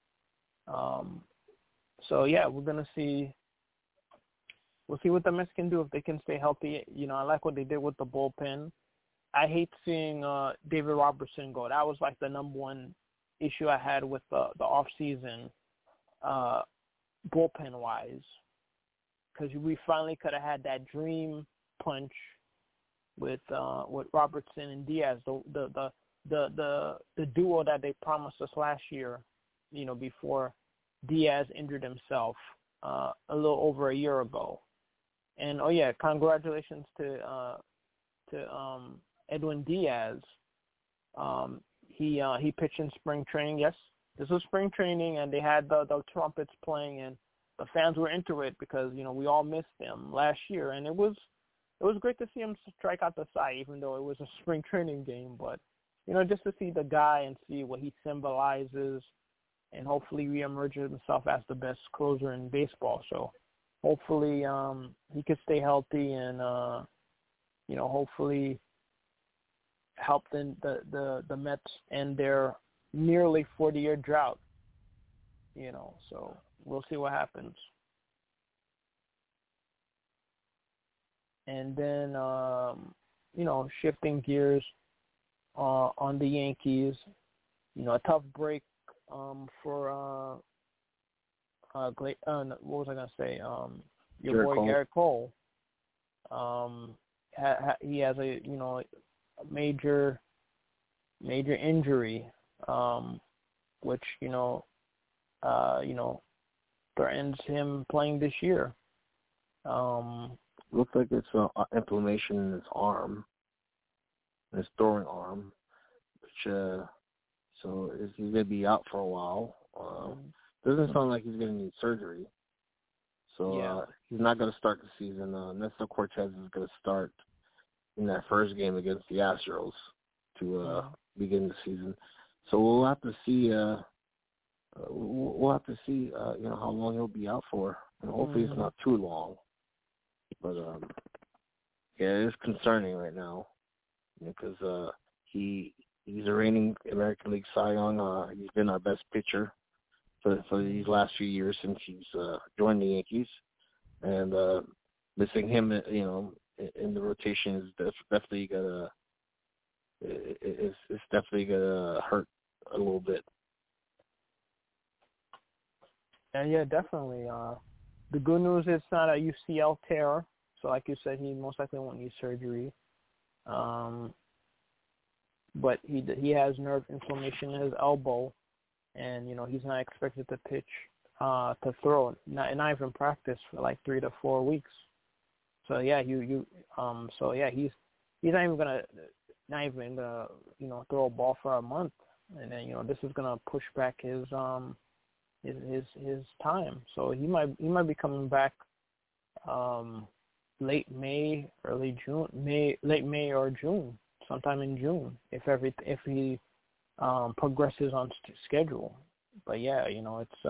So yeah, we're gonna see. We'll see what the Mets can do if they can stay healthy. I like what they did with the bullpen. I hate seeing David Robertson go. That was like the number one issue I had with the off season, bullpen wise, because we finally could have had that dream punch with Robertson and Diaz, the duo that they promised us last year, before Diaz injured himself a little over a year ago. And congratulations to Edwin Diaz. He pitched in spring training. Yes, this was spring training, and they had the trumpets playing, and the fans were into it because we all missed him last year, and it was great to see him strike out the side, even though it was a spring training game. But just to see the guy and see what he symbolizes, and hopefully reemerges himself as the best closer in baseball. So hopefully he could stay healthy and hopefully help the Mets end their nearly 40-year drought. So we'll see what happens. And then shifting gears on the Yankees, a tough break for what was I gonna say? Your boy Garrett Cole. He has a major injury, which threatens him playing this year. Looks like it's inflammation in his arm, his throwing arm, which so he's gonna be out for a while. Doesn't sound like he's gonna need surgery. So he's not gonna start the season. Nestor Cortez is gonna start in that first game against the Astros to begin the season. So we'll have to see. How long he'll be out for. And hopefully it's not too long. But it is concerning right now because he's a reigning American League Cy Young. He's been our best pitcher for these last few years since he's joined the Yankees, and missing him, in the rotation is definitely gonna hurt a little bit. Yeah, definitely. The good news is it's not a UCL tear, so like you said, he most likely won't need surgery. But he has nerve inflammation in his elbow, and he's not expected to pitch, to throw, not even practice for like 3 to 4 weeks. So yeah, he's not even gonna throw a ball for a month, and then this is gonna push back his time. So he might be coming back late May, early June, late May or June, sometime in June if he progresses on schedule. But yeah, it's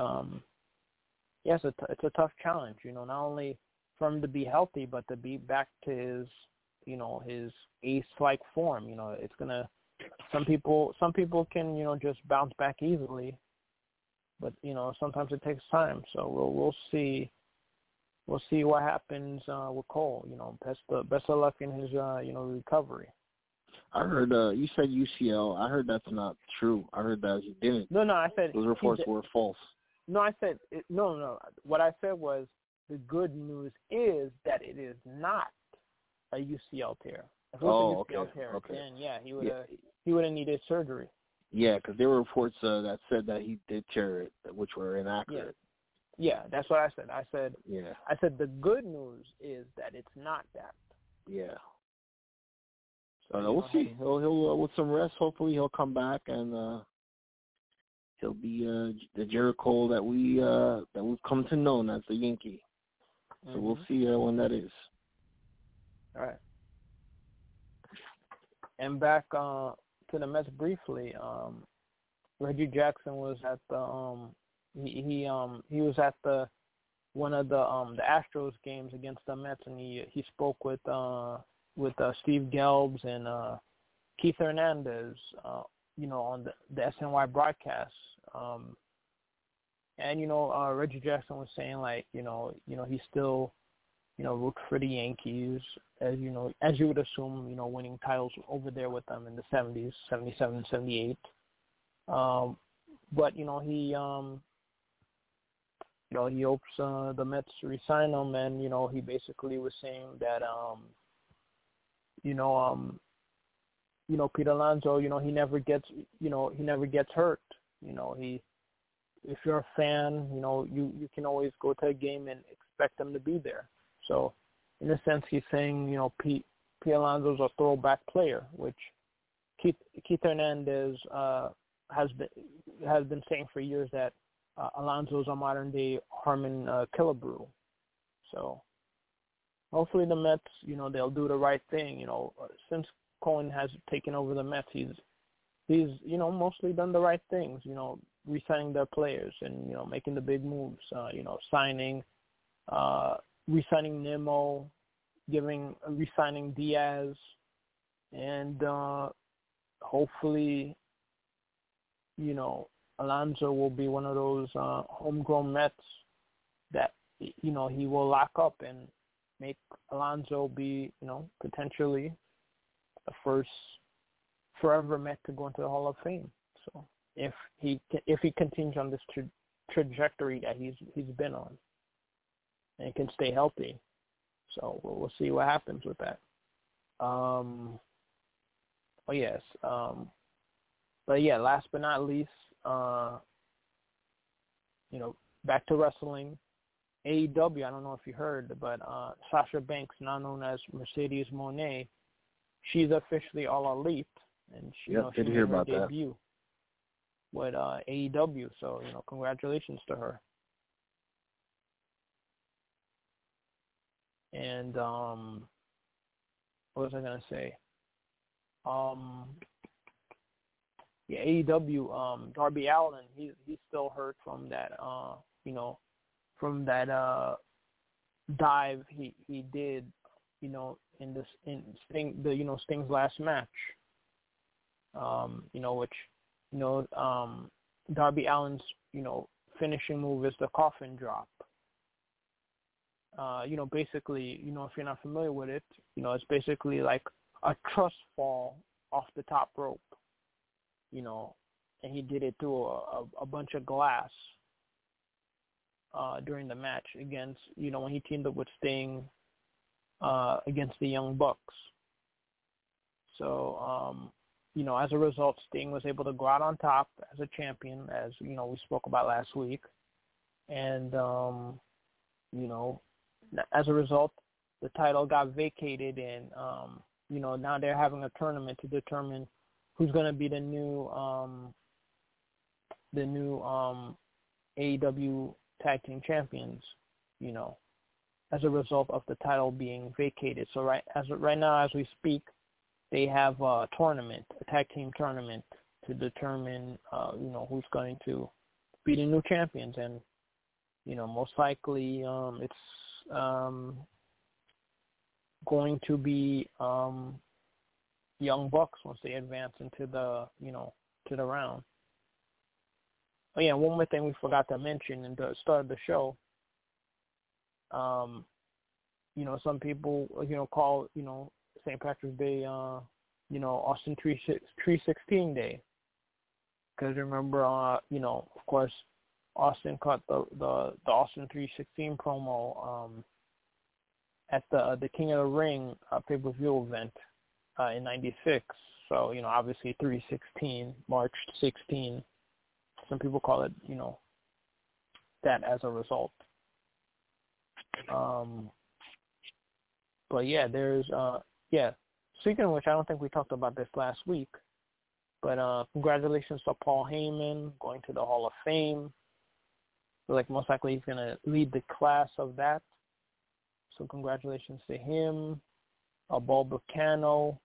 a tough challenge. Not only for him to be healthy, but to be back to his his ace-like form. It's gonna. Some people can just bounce back easily, but sometimes it takes time. So we'll see. We'll see what happens with Cole. Best of luck in his recovery. I heard you said UCL. I heard that's not true. I heard that he didn't. No, I said those reports were false. No, I said no. What I said was the good news is that it is not a UCL tear. If it was a UCL tear, then he would have needed surgery. Yeah, because there were reports that said that he did tear it, which were inaccurate. Yeah, that's what I said. I said the good news is that it's not that. Yeah. So we'll see. He'll with some rest, hopefully he'll come back and he'll be the Gerrit Cole that we've come to know as the Yankee. So we'll see when that is. All right. And back to the Mets briefly. Reggie Jackson was at the he was at the one of the Astros games against the Mets, and he spoke with Steve Gelbs and Keith Hernandez, on the SNY broadcast. And Reggie Jackson was saying he still root for the Yankees, as you would assume, winning titles over there with them in the 70s, 77, 78. But he hopes the Mets resign him, and he basically was saying that Pete Alonso, he never gets hurt. If you're a fan, you can always go to a game and expect them to be there. So in a sense, he's saying, Pete Alonso's a throwback player, which Keith Hernandez has been saying for years that Alonso's a modern day Harmon Killebrew. So hopefully the Mets, they'll do the right thing. Since Cohen has taken over the Mets, he's mostly done the right things. Re-signing their players and making the big moves. Re-signing Nimmo, re-signing Diaz, and hopefully, Alonso will be one of those homegrown Mets that he will lock up and make Alonso be potentially the first forever Met to go into the Hall of Fame. So if he continues on this trajectory that he's been on and can stay healthy, so we'll see what happens with that. But yeah, last but not least, back to wrestling. AEW, I don't know if you heard, but Sasha Banks, now known as Mercedes Moné, she's officially All Elite, and she made her debut with AEW. So congratulations to her. And what was I gonna say? AEW. Darby Allin, he's still hurt from that. From that dive he did. In Sting's last match. Darby Allin's finishing move is the coffin drop. Basically, if you're not familiar with it, it's basically like a trust fall off the top rope, and he did it through a bunch of glass during the match against, when he teamed up with Sting against the Young Bucks. So, as a result, Sting was able to go out on top as a champion, as, we spoke about last week. And, as a result, the title got vacated, and, now they're having a tournament to determine who's going to be the new AEW Tag Team Champions, as a result of the title being vacated. So right now, as we speak, they have a tournament, a tag team tournament, to determine, who's going to be the new champions. And, most likely it's going to be Young Bucks once they advance into the, to the round. Oh, yeah, one more thing we forgot to mention in the start of the show. Some people, call, St. Patrick's Day, Austin 316 Day. Because remember, of course, Austin cut the Austin 316 promo at the King of the Ring pay-per-view event in '96. So, obviously 316, March 16. Some people call it, that as a result. But yeah, there's Speaking of which, I don't think we talked about this last week, but congratulations to Paul Heyman going to the Hall of Fame. So, most likely he's going to lead the class of that. So congratulations to him. Ball Bucano,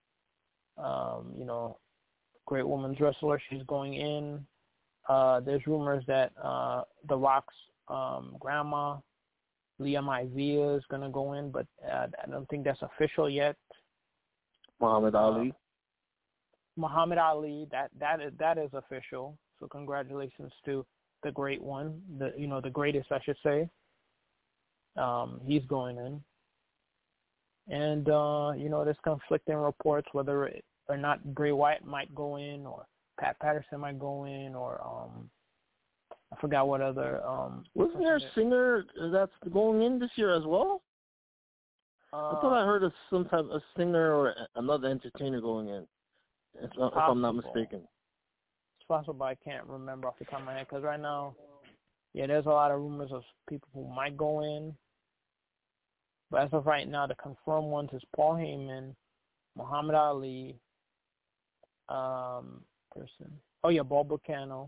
great women's wrestler. She's going in. There's rumors that The Rock's grandma, Leah Maivia, is going to go in, but I don't think that's official yet. Muhammad Ali. Muhammad Ali, that is official. So congratulations to the great one, the greatest, I should say. He's going in. And, there's conflicting reports whether or not Bray Wyatt might go in, or Pat Patterson might go in, or I forgot what other. Wasn't there a singer that's going in this year as well? I thought I heard of some type of singer or another entertainer going in, if I'm not mistaken. It's possible, but I can't remember off the top of my head, because right now, there's a lot of rumors of people who might go in. But as of right now, the confirmed ones is Paul Heyman, Muhammad Ali, Ball Bucano.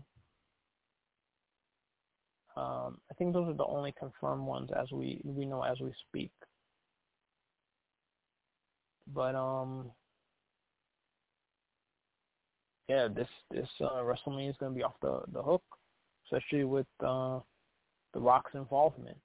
I think those are the only confirmed ones as we know as we speak. But this WrestleMania is going to be off the hook, especially with The Rock's involvement.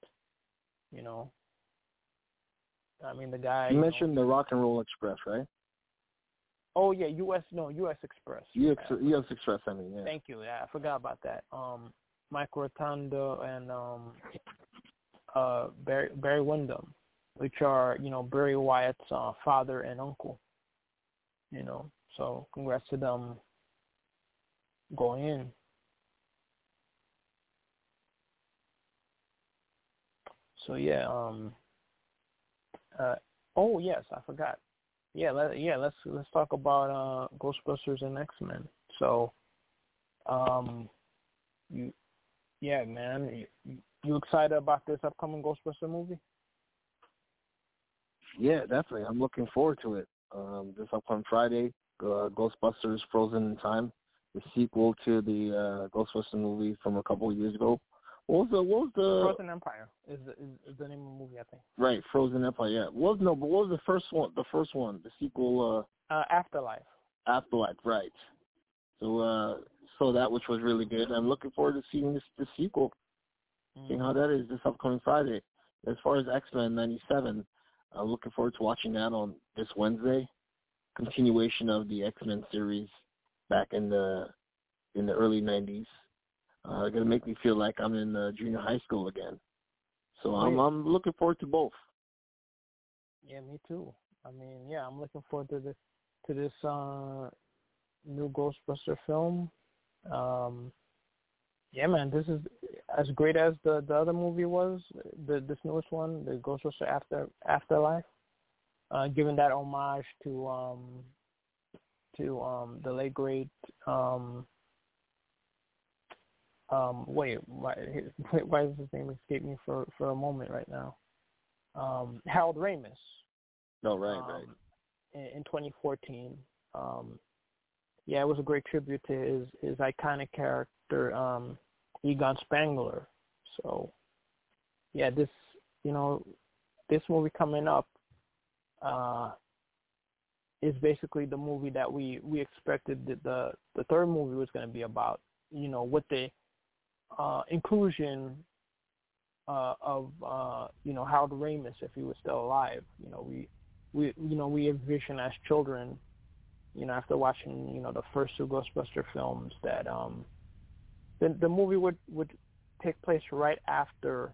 I mean, the guy. You mentioned the Rock and Roll Express, right? Oh yeah, U.S. Express. U.S. Express, I mean, yeah. Thank you. Yeah, I forgot about that. Mike Rotundo and Barry Windham, which are Bray Wyatt's father and uncle. So congrats to them going in. So yeah. Oh yes, I forgot. Let's talk about Ghostbusters and X-Men. So, you excited about this upcoming Ghostbuster movie? Yeah, definitely. I'm looking forward to it. This upcoming Friday, Ghostbusters Frozen in Time, the sequel to the Ghostbusters movie from a couple of years ago. What was the Frozen Empire is the name of the movie, I think. Right, Frozen Empire. Yeah. But what was the first one? The first one, the sequel. Afterlife. Afterlife, right. So that which was really good. I'm looking forward to seeing this sequel. Seeing how that is this upcoming Friday. As far as X-Men '97, I'm looking forward to watching that on this Wednesday. Continuation of the X-Men series back in the early '90s. Gonna make me feel like I'm in junior high school again. So I'm looking forward to both. Yeah, me too. I mean, I'm looking forward to this new Ghostbuster film. Man, this is as great as the other movie was. This newest one, the Ghostbuster Afterlife, giving that homage to the late great. Why does his name escape me for a moment right now? Harold Ramis. No, right. In 2014. It was a great tribute to his iconic character, Egon Spengler. So, this movie coming up is basically the movie that we expected the third movie was going to be about. With the inclusion of Harold Ramis, if he was still alive. We envision as children, after watching the first two Ghostbuster films, that the movie would take place right after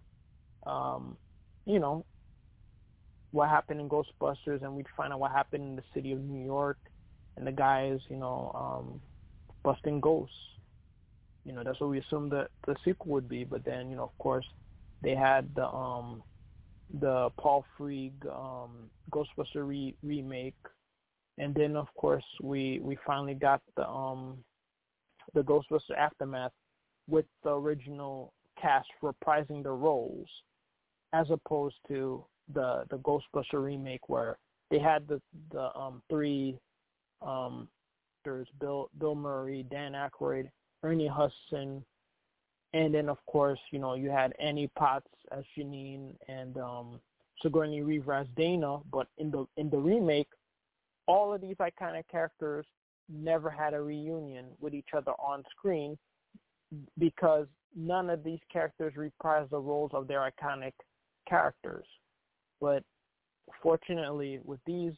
what happened in Ghostbusters, and we'd find out what happened in the city of New York and the guys busting ghosts. That's what we assumed the sequel would be. But then, of course, they had the Paul Feig Ghostbuster remake, and then of course we finally got the Ghostbuster Aftermath with the original cast reprising the roles, as opposed to the Ghostbuster remake where they had the three there's Bill Murray, Dan Aykroyd, Ernie Hudson, and then of course you had Annie Potts as Janine and Sigourney Weaver as Dana, but in the remake, all of these iconic characters never had a reunion with each other on screen because none of these characters reprised the roles of their iconic characters. But fortunately, with these,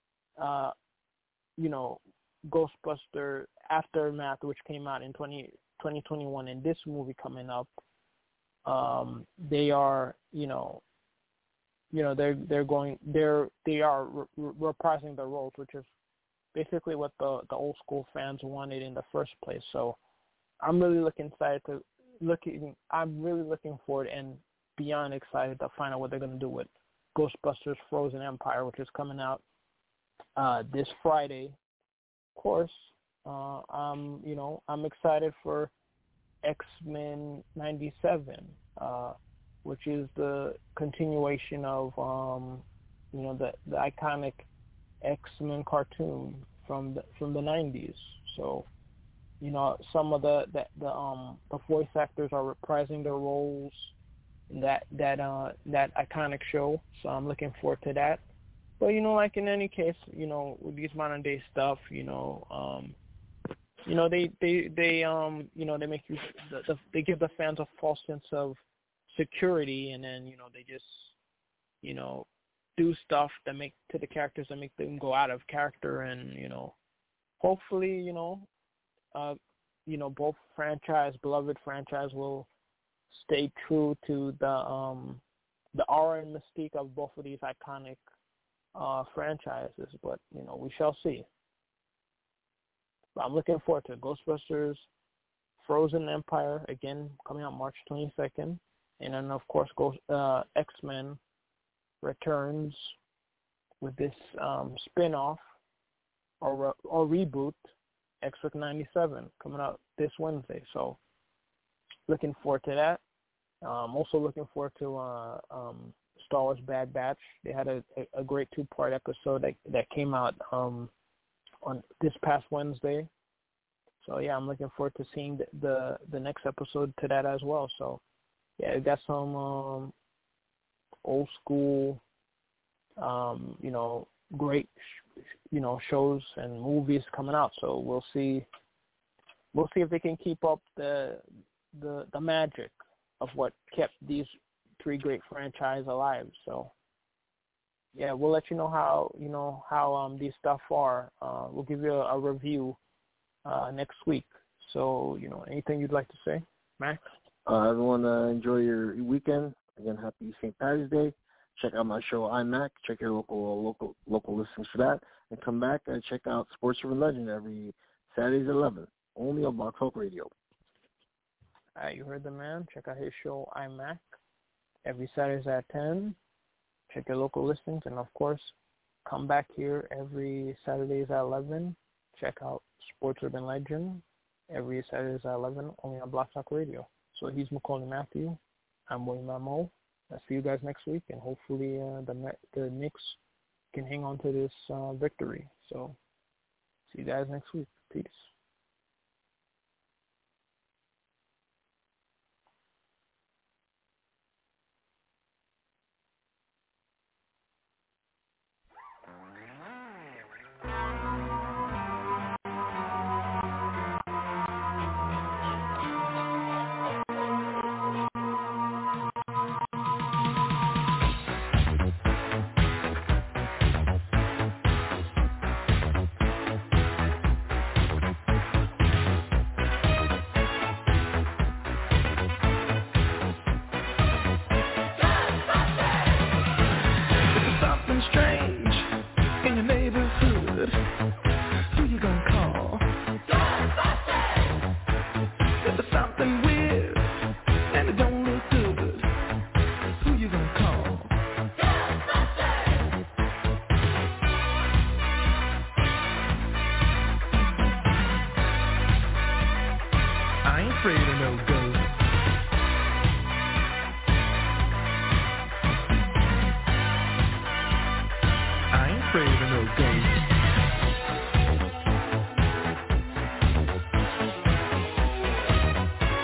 Ghostbuster Aftermath, which came out in 2021, and this movie coming up, they are, they are reprising their roles, which is basically what the old school fans wanted in the first place. So I'm really looking forward and beyond excited to find out what they're going to do with Ghostbusters Frozen Empire, which is coming out this Friday. Of course, I'm excited for X-Men 97, which is the continuation of the iconic X-Men cartoon from the 90s. So, some of the voice actors are reprising their roles in that iconic show. So I'm looking forward to that. But like in any case, with these modern day stuff, they make you they give the fans a false sense of security, and then they just do stuff that make to the characters that make them go out of character, and hopefully both beloved franchise will stay true to the aura and mystique of both of these iconic franchises, but we shall see. But I'm looking forward to Ghostbusters Frozen Empire, again coming out March 22nd, and then of course X-Men returns with this spin-off or reboot, X-Men 97, coming out this Wednesday. So looking forward to that. Also looking forward to Star Wars Bad Batch. They had a great 2-part episode that came out on this past Wednesday. So yeah, I'm looking forward to seeing the next episode to that as well. So yeah, we got some old school, great, shows and movies coming out. So we'll see if they can keep up the magic of what kept these 3 great franchises alive. So yeah, we'll let you know how these stuff are. We'll give you a review next week. So anything you'd like to say, Max? Everyone, enjoy your weekend. Again, happy St. Patty's Day. Check out my show, iMac. Check your local listings for that. And come back and check out Sports Urban Legend every Saturdays at 11, only on Blog Talk Radio. All right, you heard the man. Check out his show, iMac, every Saturdays at 10. Check your local listings. And, of course, come back here every Saturdays at 11. Check out Sports Urban Legend every Saturdays at 11, only on Blog Talk Radio. So he's Macaulay Matthew. I'm William Mo. I'll see you guys next week, and hopefully the Knicks can hang on to this victory. So see you guys next week. Peace.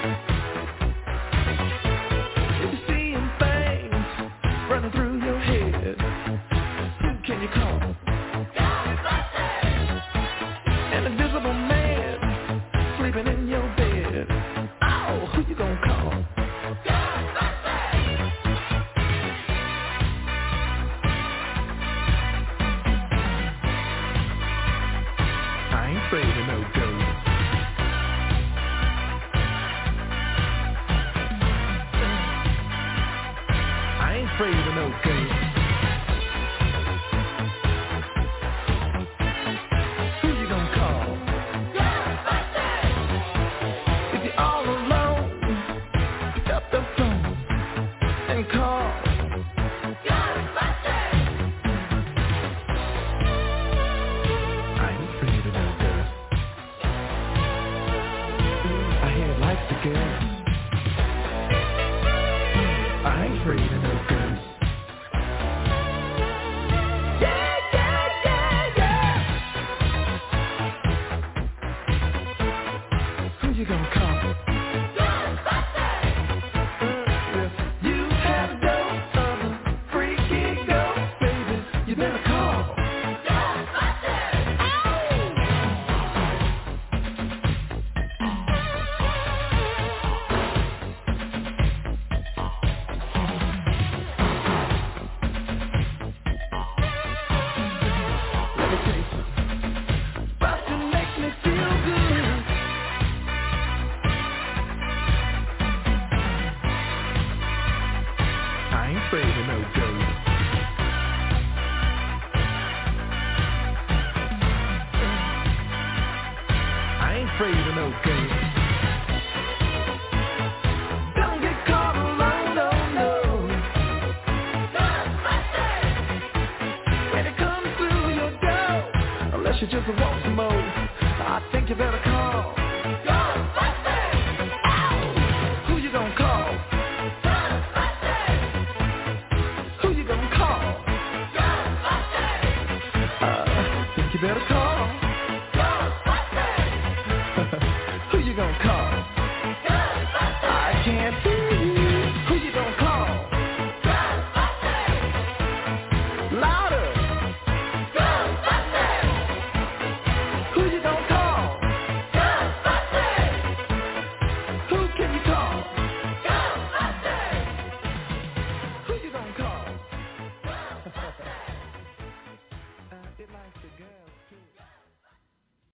Through your head ain't afraid of no ghost. Who you gonna call? Ghostbusters! If you're all alone, pick up the phone and call Ghostbusters! I ain't afraid of no ghost. I hear it like the girl. I ain't afraid of no ghost. Yeah, yeah, yeah, yeah. Who you gonna call? Ghostbusters! If you have a dose of a freaky ghost, baby, you better call Ghostbusters! Let me tell you something. About to make me feel good. I ain't afraid of no ghost. I ain't afraid of no ghost. Don't get caught alone, no, no. Ghostbusters! When it comes through your door, unless you just want some more, I think you better call Ghostbusters! Ow! Who you gonna call? Ghostbusters! Who you gonna call? Ghostbusters! Think you better call